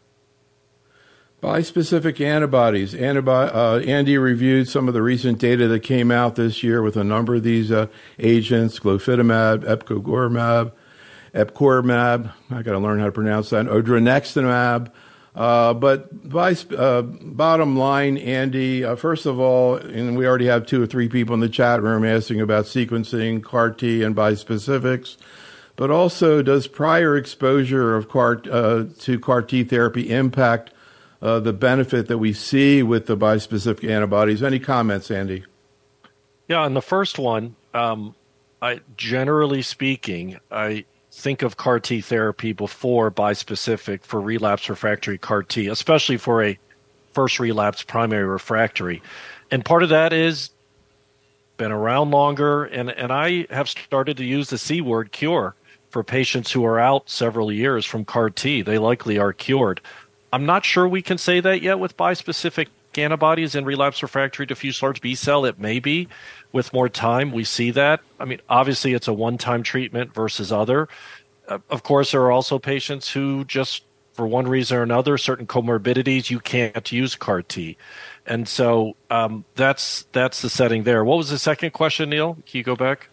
Bispecific antibodies. Antibi- uh, Andy reviewed some of the recent data that came out this year with a number of these uh, agents, glofitamab, epcoritamab, epcoritamab, I got to learn how to pronounce that, odronextamab. Uh, but by, uh, bottom line, Andy, uh, first of all, and we already have two or three people in the chat room asking about sequencing, C A R T, and bispecifics. But also, does prior exposure of C A R T, uh, to C A R T therapy impact uh, the benefit that we see with the bispecific antibodies? Any comments, Andy? Yeah, on the first one, um, I generally speaking, I think of C A R T therapy before bispecific for relapse refractory C A R T, especially for a first relapse primary refractory. And part of that is been around longer, and, and I have started to use the C word, cure, for patients who are out several years from C A R T. They likely are cured. I'm not sure we can say that yet with bispecific antibodies in relapse refractory diffuse large B-cell. It may be. With more time, we see that. I mean, obviously, it's a one-time treatment versus other. Uh, of course, there are also patients who just, for one reason or another, certain comorbidities, you can't use C A R T. And so um, that's that's the setting there. What was the second question, Neil? Can you go back?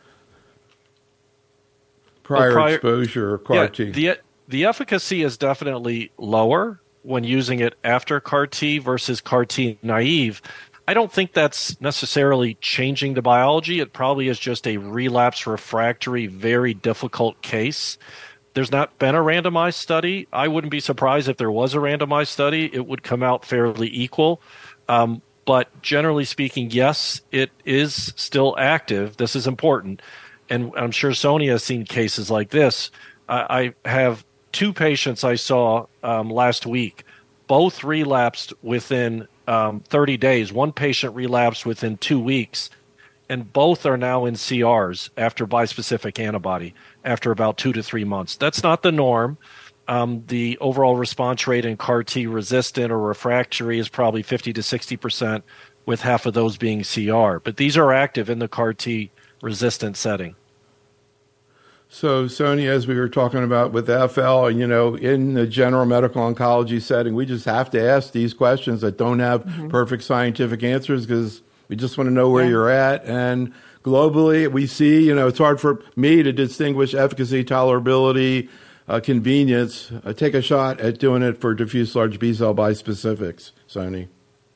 Prior, oh, prior exposure or C A R T. Yeah, the, the efficacy is definitely lower when using it after C A R T versus C A R T naive. I don't think that's necessarily changing the biology. It probably is just a relapse refractory, very difficult case. There's not been a randomized study. I wouldn't be surprised if there was a randomized study. It would come out fairly equal. Um, but generally speaking, yes, it is still active. This is important. And I'm sure Sonia has seen cases like this. I, I have two patients I saw um, last week. Both relapsed within um, thirty days. One patient relapsed within two weeks. And both are now in C Rs after bispecific antibody after about two to three months. That's not the norm. Um, the overall response rate in C A R T resistant or refractory is probably fifty to sixty percent, with half of those being C R. But these are active in the C A R T resistant setting. So, Sonia, as we were talking about with F L, you know, in the general medical oncology setting, we just have to ask these questions that don't have mm-hmm. perfect scientific answers because we just want to know where yeah. you're at. And globally, we see, you know, it's hard for me to distinguish efficacy, tolerability, uh, convenience. Uh, take a shot at doing it for diffuse large B-cell bispecifics, Sonia.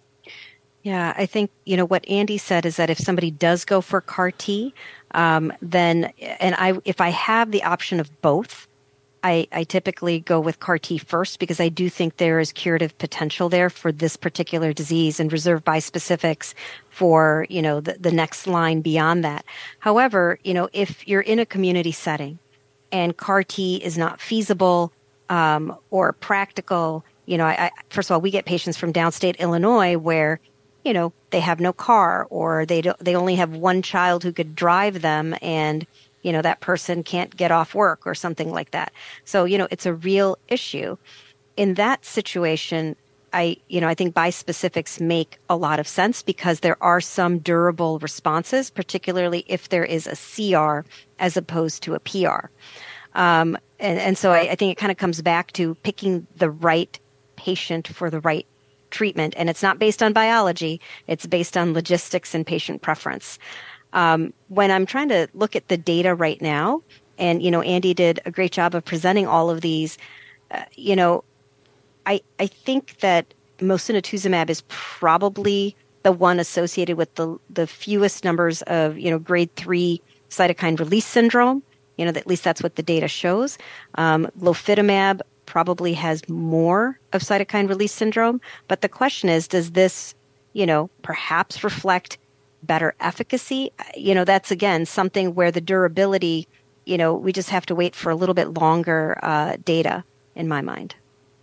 Yeah, I think, you know, what Andy said is that if somebody does go for C A R T, um, then, and I, if I have the option of both, I, I typically go with C A R T first because I do think there is curative potential there for this particular disease and reserve bispecifics for, you know, the, the next line beyond that. However, you know, if you're in a community setting and C A R T is not feasible um, or practical, you know, I, I, first of all, we get patients from downstate Illinois where, you know, they have no car or they don't, they only have one child who could drive them and, you know, that person can't get off work or something like that. So, you know, it's a real issue. In that situation, I, you know, I think bispecifics make a lot of sense because there are some durable responses, particularly if there is a C R as opposed to a P R. Um, and, and so I, I think it kind of comes back to picking the right patient for the right treatment. And it's not based on biology. It's based on logistics and patient preference. Um, when I'm trying to look at the data right now, and, you know, Andy did a great job of presenting all of these, uh, you know, I, I think that mosunetuzumab is probably the one associated with the, the fewest numbers of, you know, grade three cytokine release syndrome. You know, at least that's what the data shows. Um, glofitamab probably has more of cytokine release syndrome. But the question is, does this, you know, perhaps reflect better efficacy? You know, that's, again, something where the durability, you know, we just have to wait for a little bit longer uh, data, in my mind.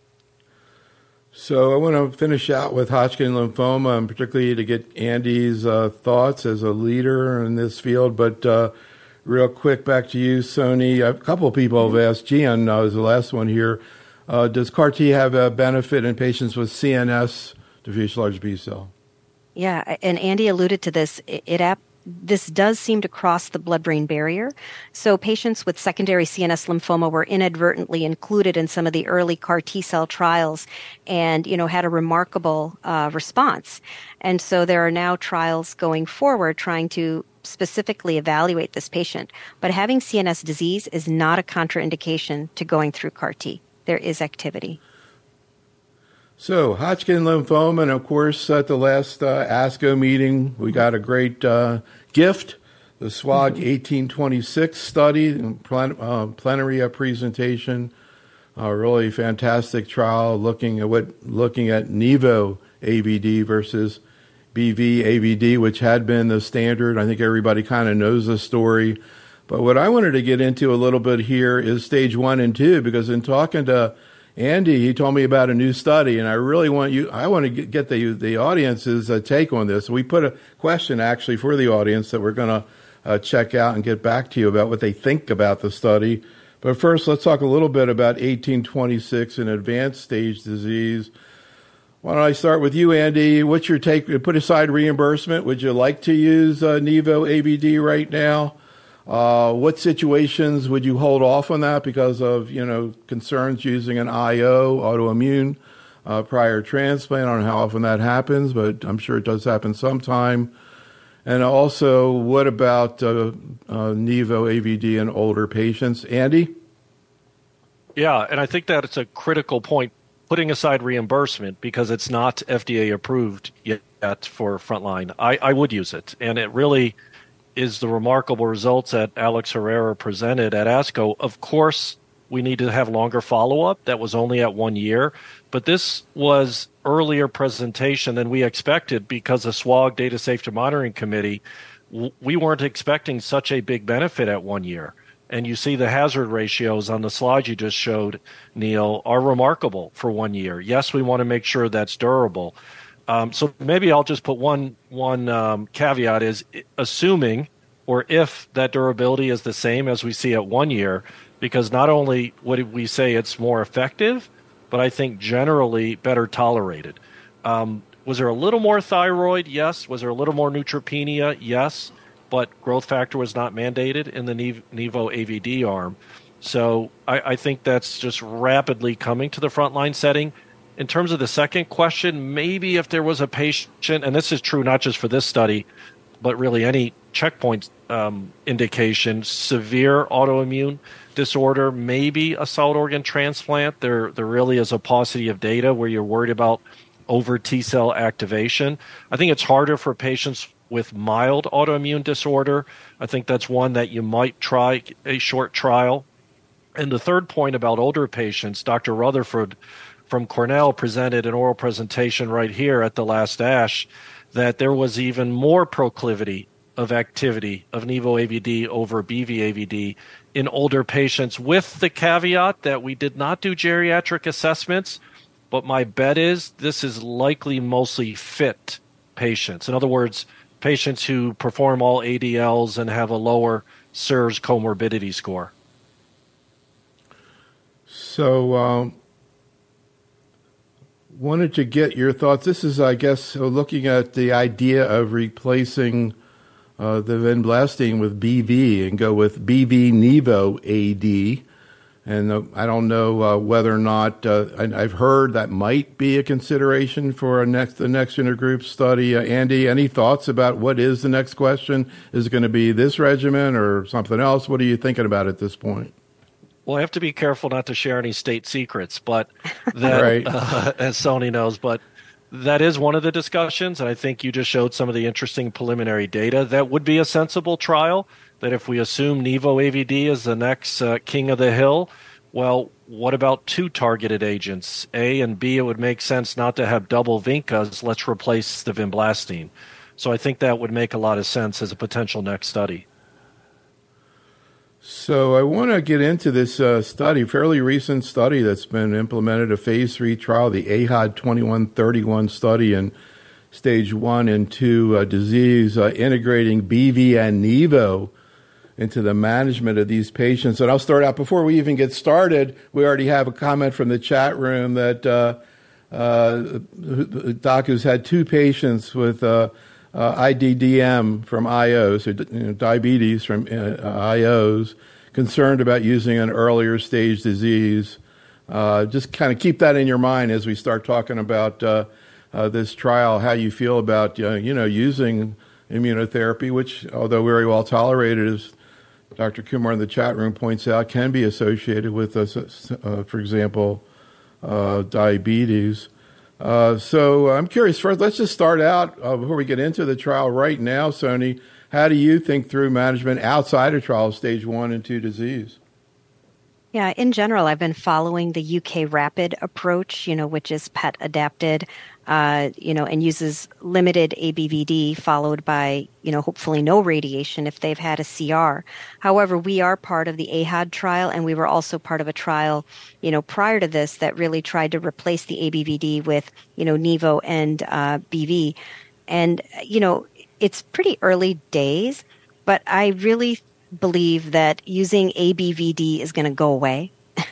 So I want to finish out with Hodgkin lymphoma, and particularly to get Andy's uh, thoughts as a leader in this field. But uh, real quick, back to you, Sony. A couple of people have asked, Gian uh, is the last one here, uh, does C A R T have a benefit in patients with C N S diffuse large B-cell? Yeah, and Andy alluded to this. It, it this does seem to cross the blood-brain barrier. So patients with secondary C N S lymphoma were inadvertently included in some of the early C A R T-cell trials and, you know, had a remarkable uh, response. And so there are now trials going forward trying to specifically evaluate this patient. But having C N S disease is not a contraindication to going through C A R T. There is activity. So, Hodgkin lymphoma, and of course, at the last uh, ASCO meeting, we got a great uh, gift, the SWOG eighteen twenty-six study, plen- uh, plenary uh, presentation, a really fantastic trial looking at what looking at Nivo A V D versus B V A V D, which had been the standard. I think everybody kind of knows the story. But what I wanted to get into a little bit here is stage one and two, because in talking to Andy, he told me about a new study, and I really want you, I want to get the, the audience's uh, take on this. We put a question actually for the audience that we're going to uh, check out and get back to you about what they think about the study. But first, let's talk a little bit about eighteen twenty-six in advanced stage disease. Why don't I start with you, Andy? What's your take? Put aside reimbursement. Would you like to use uh, Nevo A V D right now? Uh, what situations would you hold off on that because of, you know, concerns using an I O, autoimmune, uh, prior transplant? I don't know how often that happens, but I'm sure it does happen sometime. And also, what about uh, uh, Nevo A V D in older patients? Andy? Yeah, and I think that it's a critical point, putting aside reimbursement, because it's not F D A approved yet for frontline. I, I would use it, and it really is the remarkable results that Alex Herrera presented at ASCO. Of course, we need to have longer follow-up. That was only at one year. But this was earlier presentation than we expected because the SWOG Data Safety Monitoring Committee, w- we weren't expecting such a big benefit at one year. And you see the hazard ratios on the slide you just showed, Neil, are remarkable for one year. Yes, we want to make sure that's durable. Um, so maybe I'll just put one one um, caveat is assuming or if that durability is the same as we see at one year, because not only would we say it's more effective, but I think generally better tolerated. Um, was there a little more thyroid? Yes. Was there a little more neutropenia? Yes. But growth factor was not mandated in the Nevo A V D arm. So I, I think that's just rapidly coming to the frontline setting. In terms of the second question, maybe if there was a patient, and this is true not just for this study, but really any checkpoint um, indication, severe autoimmune disorder, maybe a solid organ transplant. There, there really is a paucity of data where you're worried about over T-cell activation. I think it's harder for patients with mild autoimmune disorder. I think that's one that you might try a short trial. And the third point about older patients, Doctor Rutherford from Cornell presented an oral presentation right here at the last ASH that there was even more proclivity of activity of Nevo A V D over B V A V D in older patients, with the caveat that we did not do geriatric assessments, but my bet is this is likely mostly fit patients. In other words, patients who perform all A D Ls and have a lower S I R S comorbidity score. So, um, wanted to get your thoughts. This is, I guess, looking at the idea of replacing uh, the vinblastine with B V and go with B V Nevo A D. And uh, I don't know uh, whether or not uh, I, I've heard that might be a consideration for a next the next intergroup study. Uh, Andy, any thoughts about what is the next question? Is it going to be this regimen or something else? What are you thinking about at this point? Well, I have to be careful not to share any state secrets, but that, right. uh, as Sony knows, but that is one of the discussions, and I think you just showed some of the interesting preliminary data. That would be a sensible trial, that if we assume Nevo A V D is the next uh, king of the hill, well, what about two targeted agents, A and B? It would make sense not to have double Vincas. Let's replace the vinblastine. So I think that would make a lot of sense as a potential next study. So I want to get into this uh, study, fairly recent study that's been implemented, a phase three trial, the A H O D twenty-one thirty-one study in stage one and two uh, disease, uh, integrating B V and Nevo into the management of these patients. And I'll start out, before we even get started, we already have a comment from the chat room that uh, uh, Doc who's had two patients with uh, Uh, I D D M from I Os, or, you know, diabetes from uh, I Os, concerned about using an earlier stage disease. Uh, just kind of keep that in your mind as we start talking about uh, uh, this trial, how you feel about, uh, you know, using immunotherapy, which, although very well tolerated, as Doctor Kumar in the chat room points out, can be associated with, uh, uh, for example, uh, diabetes. Uh, so I'm curious, first, let's just start out uh, before we get into the trial right now, Sony. How do you think through management outside of trial stage one and two disease? Yeah, in general, I've been following the U K RAPID approach, you know, which is P E T adapted. uh, you know, and uses limited A B V D followed by, you know, hopefully no radiation if they've had a C R. However, we are part of the A H O D trial, and we were also part of a trial, you know, prior to this that really tried to replace the A B V D with, you know, Nivo and uh, B V. And, you know, it's pretty early days, but I really believe that using A B V D is going to go away.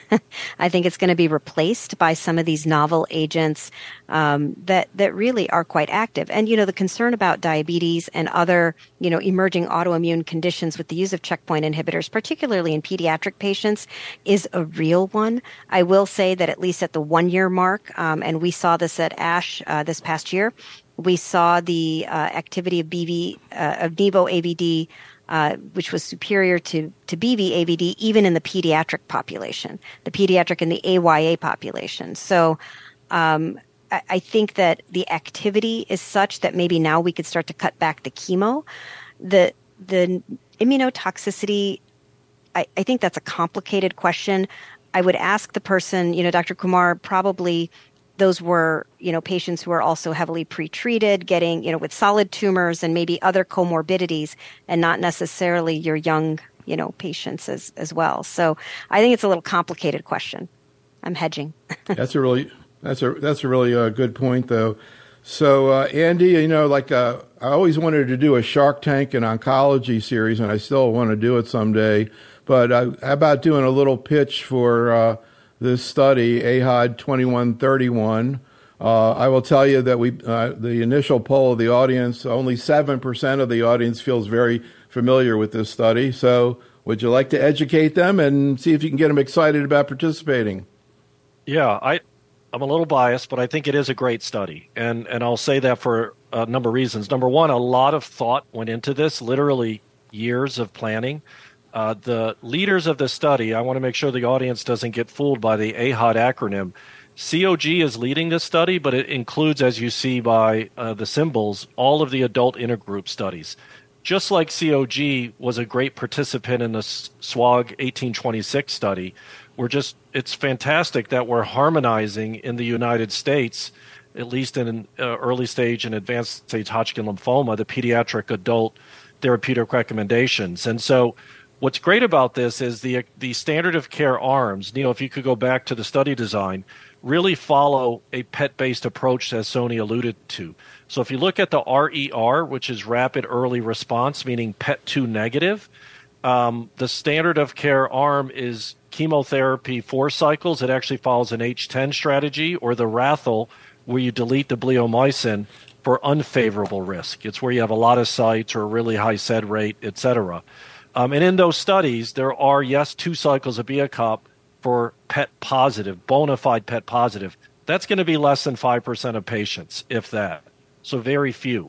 I think it's going to be replaced by some of these novel agents um, that that really are quite active. And you know, the concern about diabetes and other you know emerging autoimmune conditions with the use of checkpoint inhibitors, particularly in pediatric patients, is a real one. I will say that at least at the one year mark, um, and we saw this at ASH uh, this past year, we saw the uh, activity of B V uh, of Nivo A V D. Uh, which was superior to, to B V A V D even in the pediatric population, the pediatric and the A Y A population. So um, I, I think that the activity is such that maybe now we could start to cut back the chemo. The the immunotoxicity, I, I think that's a complicated question. I would ask the person, you know, Doctor Kumar, probably those were, you know, patients who are also heavily pretreated, getting, you know, with solid tumors and maybe other comorbidities, and not necessarily your young, you know, patients as, as well. So I think it's a little complicated question. I'm hedging. that's a really, that's a, that's a really uh, good point, though. So, uh, Andy, you know, like uh, I always wanted to do a Shark Tank and oncology series, and I still want to do it someday. But uh, how about doing a little pitch for uh, this study, A H O D twenty-one thirty-one. Uh, I will tell you that we, uh, the initial poll of the audience, only seven percent of the audience feels very familiar with this study. So would you like to educate them and see if you can get them excited about participating? Yeah, I, I'm a little biased, but I think it is a great study. And, and I'll say that for a number of reasons. Number one, a lot of thought went into this, literally years of planning. Uh, the leaders of the study, I want to make sure the audience doesn't get fooled by the A H O D acronym. C O G is leading this study, but it includes, as you see by uh, the symbols, all of the adult intergroup studies. Just like C O G was a great participant in the S W O G eighteen twenty-six study, we're just, it's fantastic that we're harmonizing in the United States, at least in uh, early stage and advanced stage Hodgkin lymphoma, the pediatric adult therapeutic recommendations. And so what's great about this is the the standard of care arms, Neil, if you could go back to the study design, really follow a P E T-based approach, as Sony alluded to. So if you look at the R E R, which is rapid early response, meaning P E T two negative, um, the standard of care arm is chemotherapy four cycles. It actually follows an H ten strategy, or the R A T L, where you delete the bleomycin for unfavorable risk. It's where you have a lot of sites or a really high S E D rate, et cetera. Um, and in those studies, there are, yes, two cycles of Biacop for P E T positive, bona fide P E T positive. That's going to be less than five percent of patients, if that. So very few.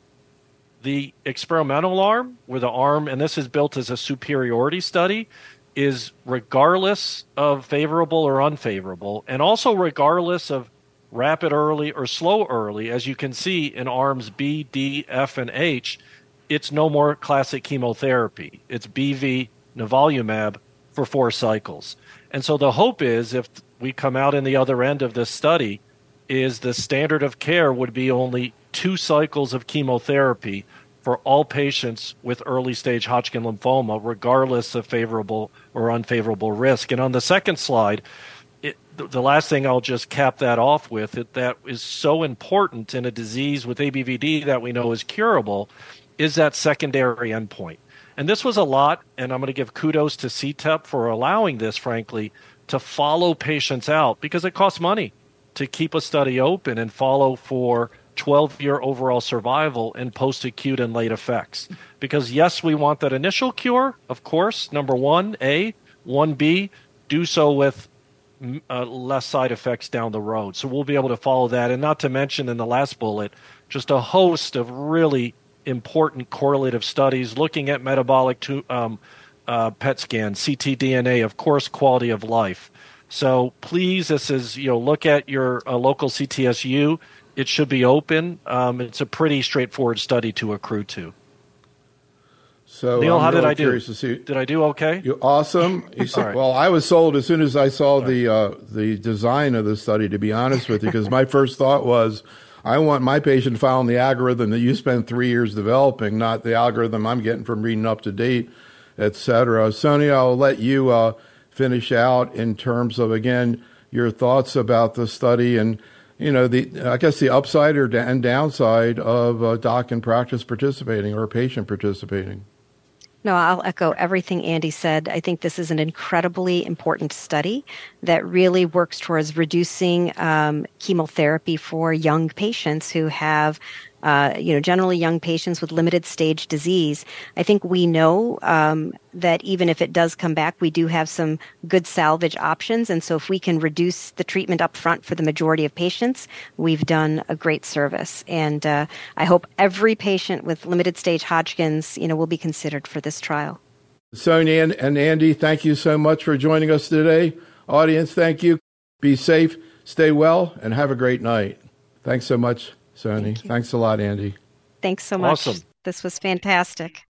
The experimental arm, where the arm, and this is built as a superiority study, is regardless of favorable or unfavorable, and also regardless of rapid early or slow early, as you can see in arms B, D, F, and H, it's no more classic chemotherapy. It's B V nivolumab for four cycles. And so the hope is, if we come out in the other end of this study, is the standard of care would be only two cycles of chemotherapy for all patients with early stage Hodgkin lymphoma, regardless of favorable or unfavorable risk. And on the second slide, it, the last thing I'll just cap that off with, it, that is so important in a disease with A B V D that we know is curable, is that secondary endpoint. And this was a lot, and I'm going to give kudos to C T E P for allowing this, frankly, to follow patients out, because it costs money to keep a study open and follow for twelve-year overall survival and post-acute and late effects. Because, yes, we want that initial cure, of course, number one, A. one B, do so with uh, less side effects down the road. So we'll be able to follow that. And not to mention, in the last bullet, just a host of really important correlative studies looking at metabolic to, um, uh, P E T scans, C T D N A, of course, quality of life. So please, this is, you know, look at your uh, local C T S U. It should be open. Um, it's a pretty straightforward study to accrue to. So Neil, I'm how really did I do? curious to see. Did I do okay? You're awesome. You said, right. Well, I was sold as soon as I saw the uh, the design of the study, to be honest with you, because my first thought was, I want my patient following the algorithm that you spent three years developing, not the algorithm I'm getting from reading Up to Date, et cetera. Sonia, I'll let you uh, finish out in terms of, again, your thoughts about the study and, you know, the I guess the upside or and downside of uh, doc in practice participating or a patient participating. No, I'll echo everything Andy said. I think this is an incredibly important study that really works towards reducing um, chemotherapy for young patients who have, uh, you know, generally young patients with limited stage disease. I think we know um, that even if it does come back, we do have some good salvage options. And so if we can reduce the treatment up front for the majority of patients, we've done a great service. And uh, I hope every patient with limited stage Hodgkin's, you know, will be considered for this trial. Sonia and Andy, thank you so much for joining us today. Audience, thank you. Be safe, stay well, and have a great night. Thanks so much, Sonia. Thank Thanks a lot, Andy. Thanks so much. Awesome. This was fantastic.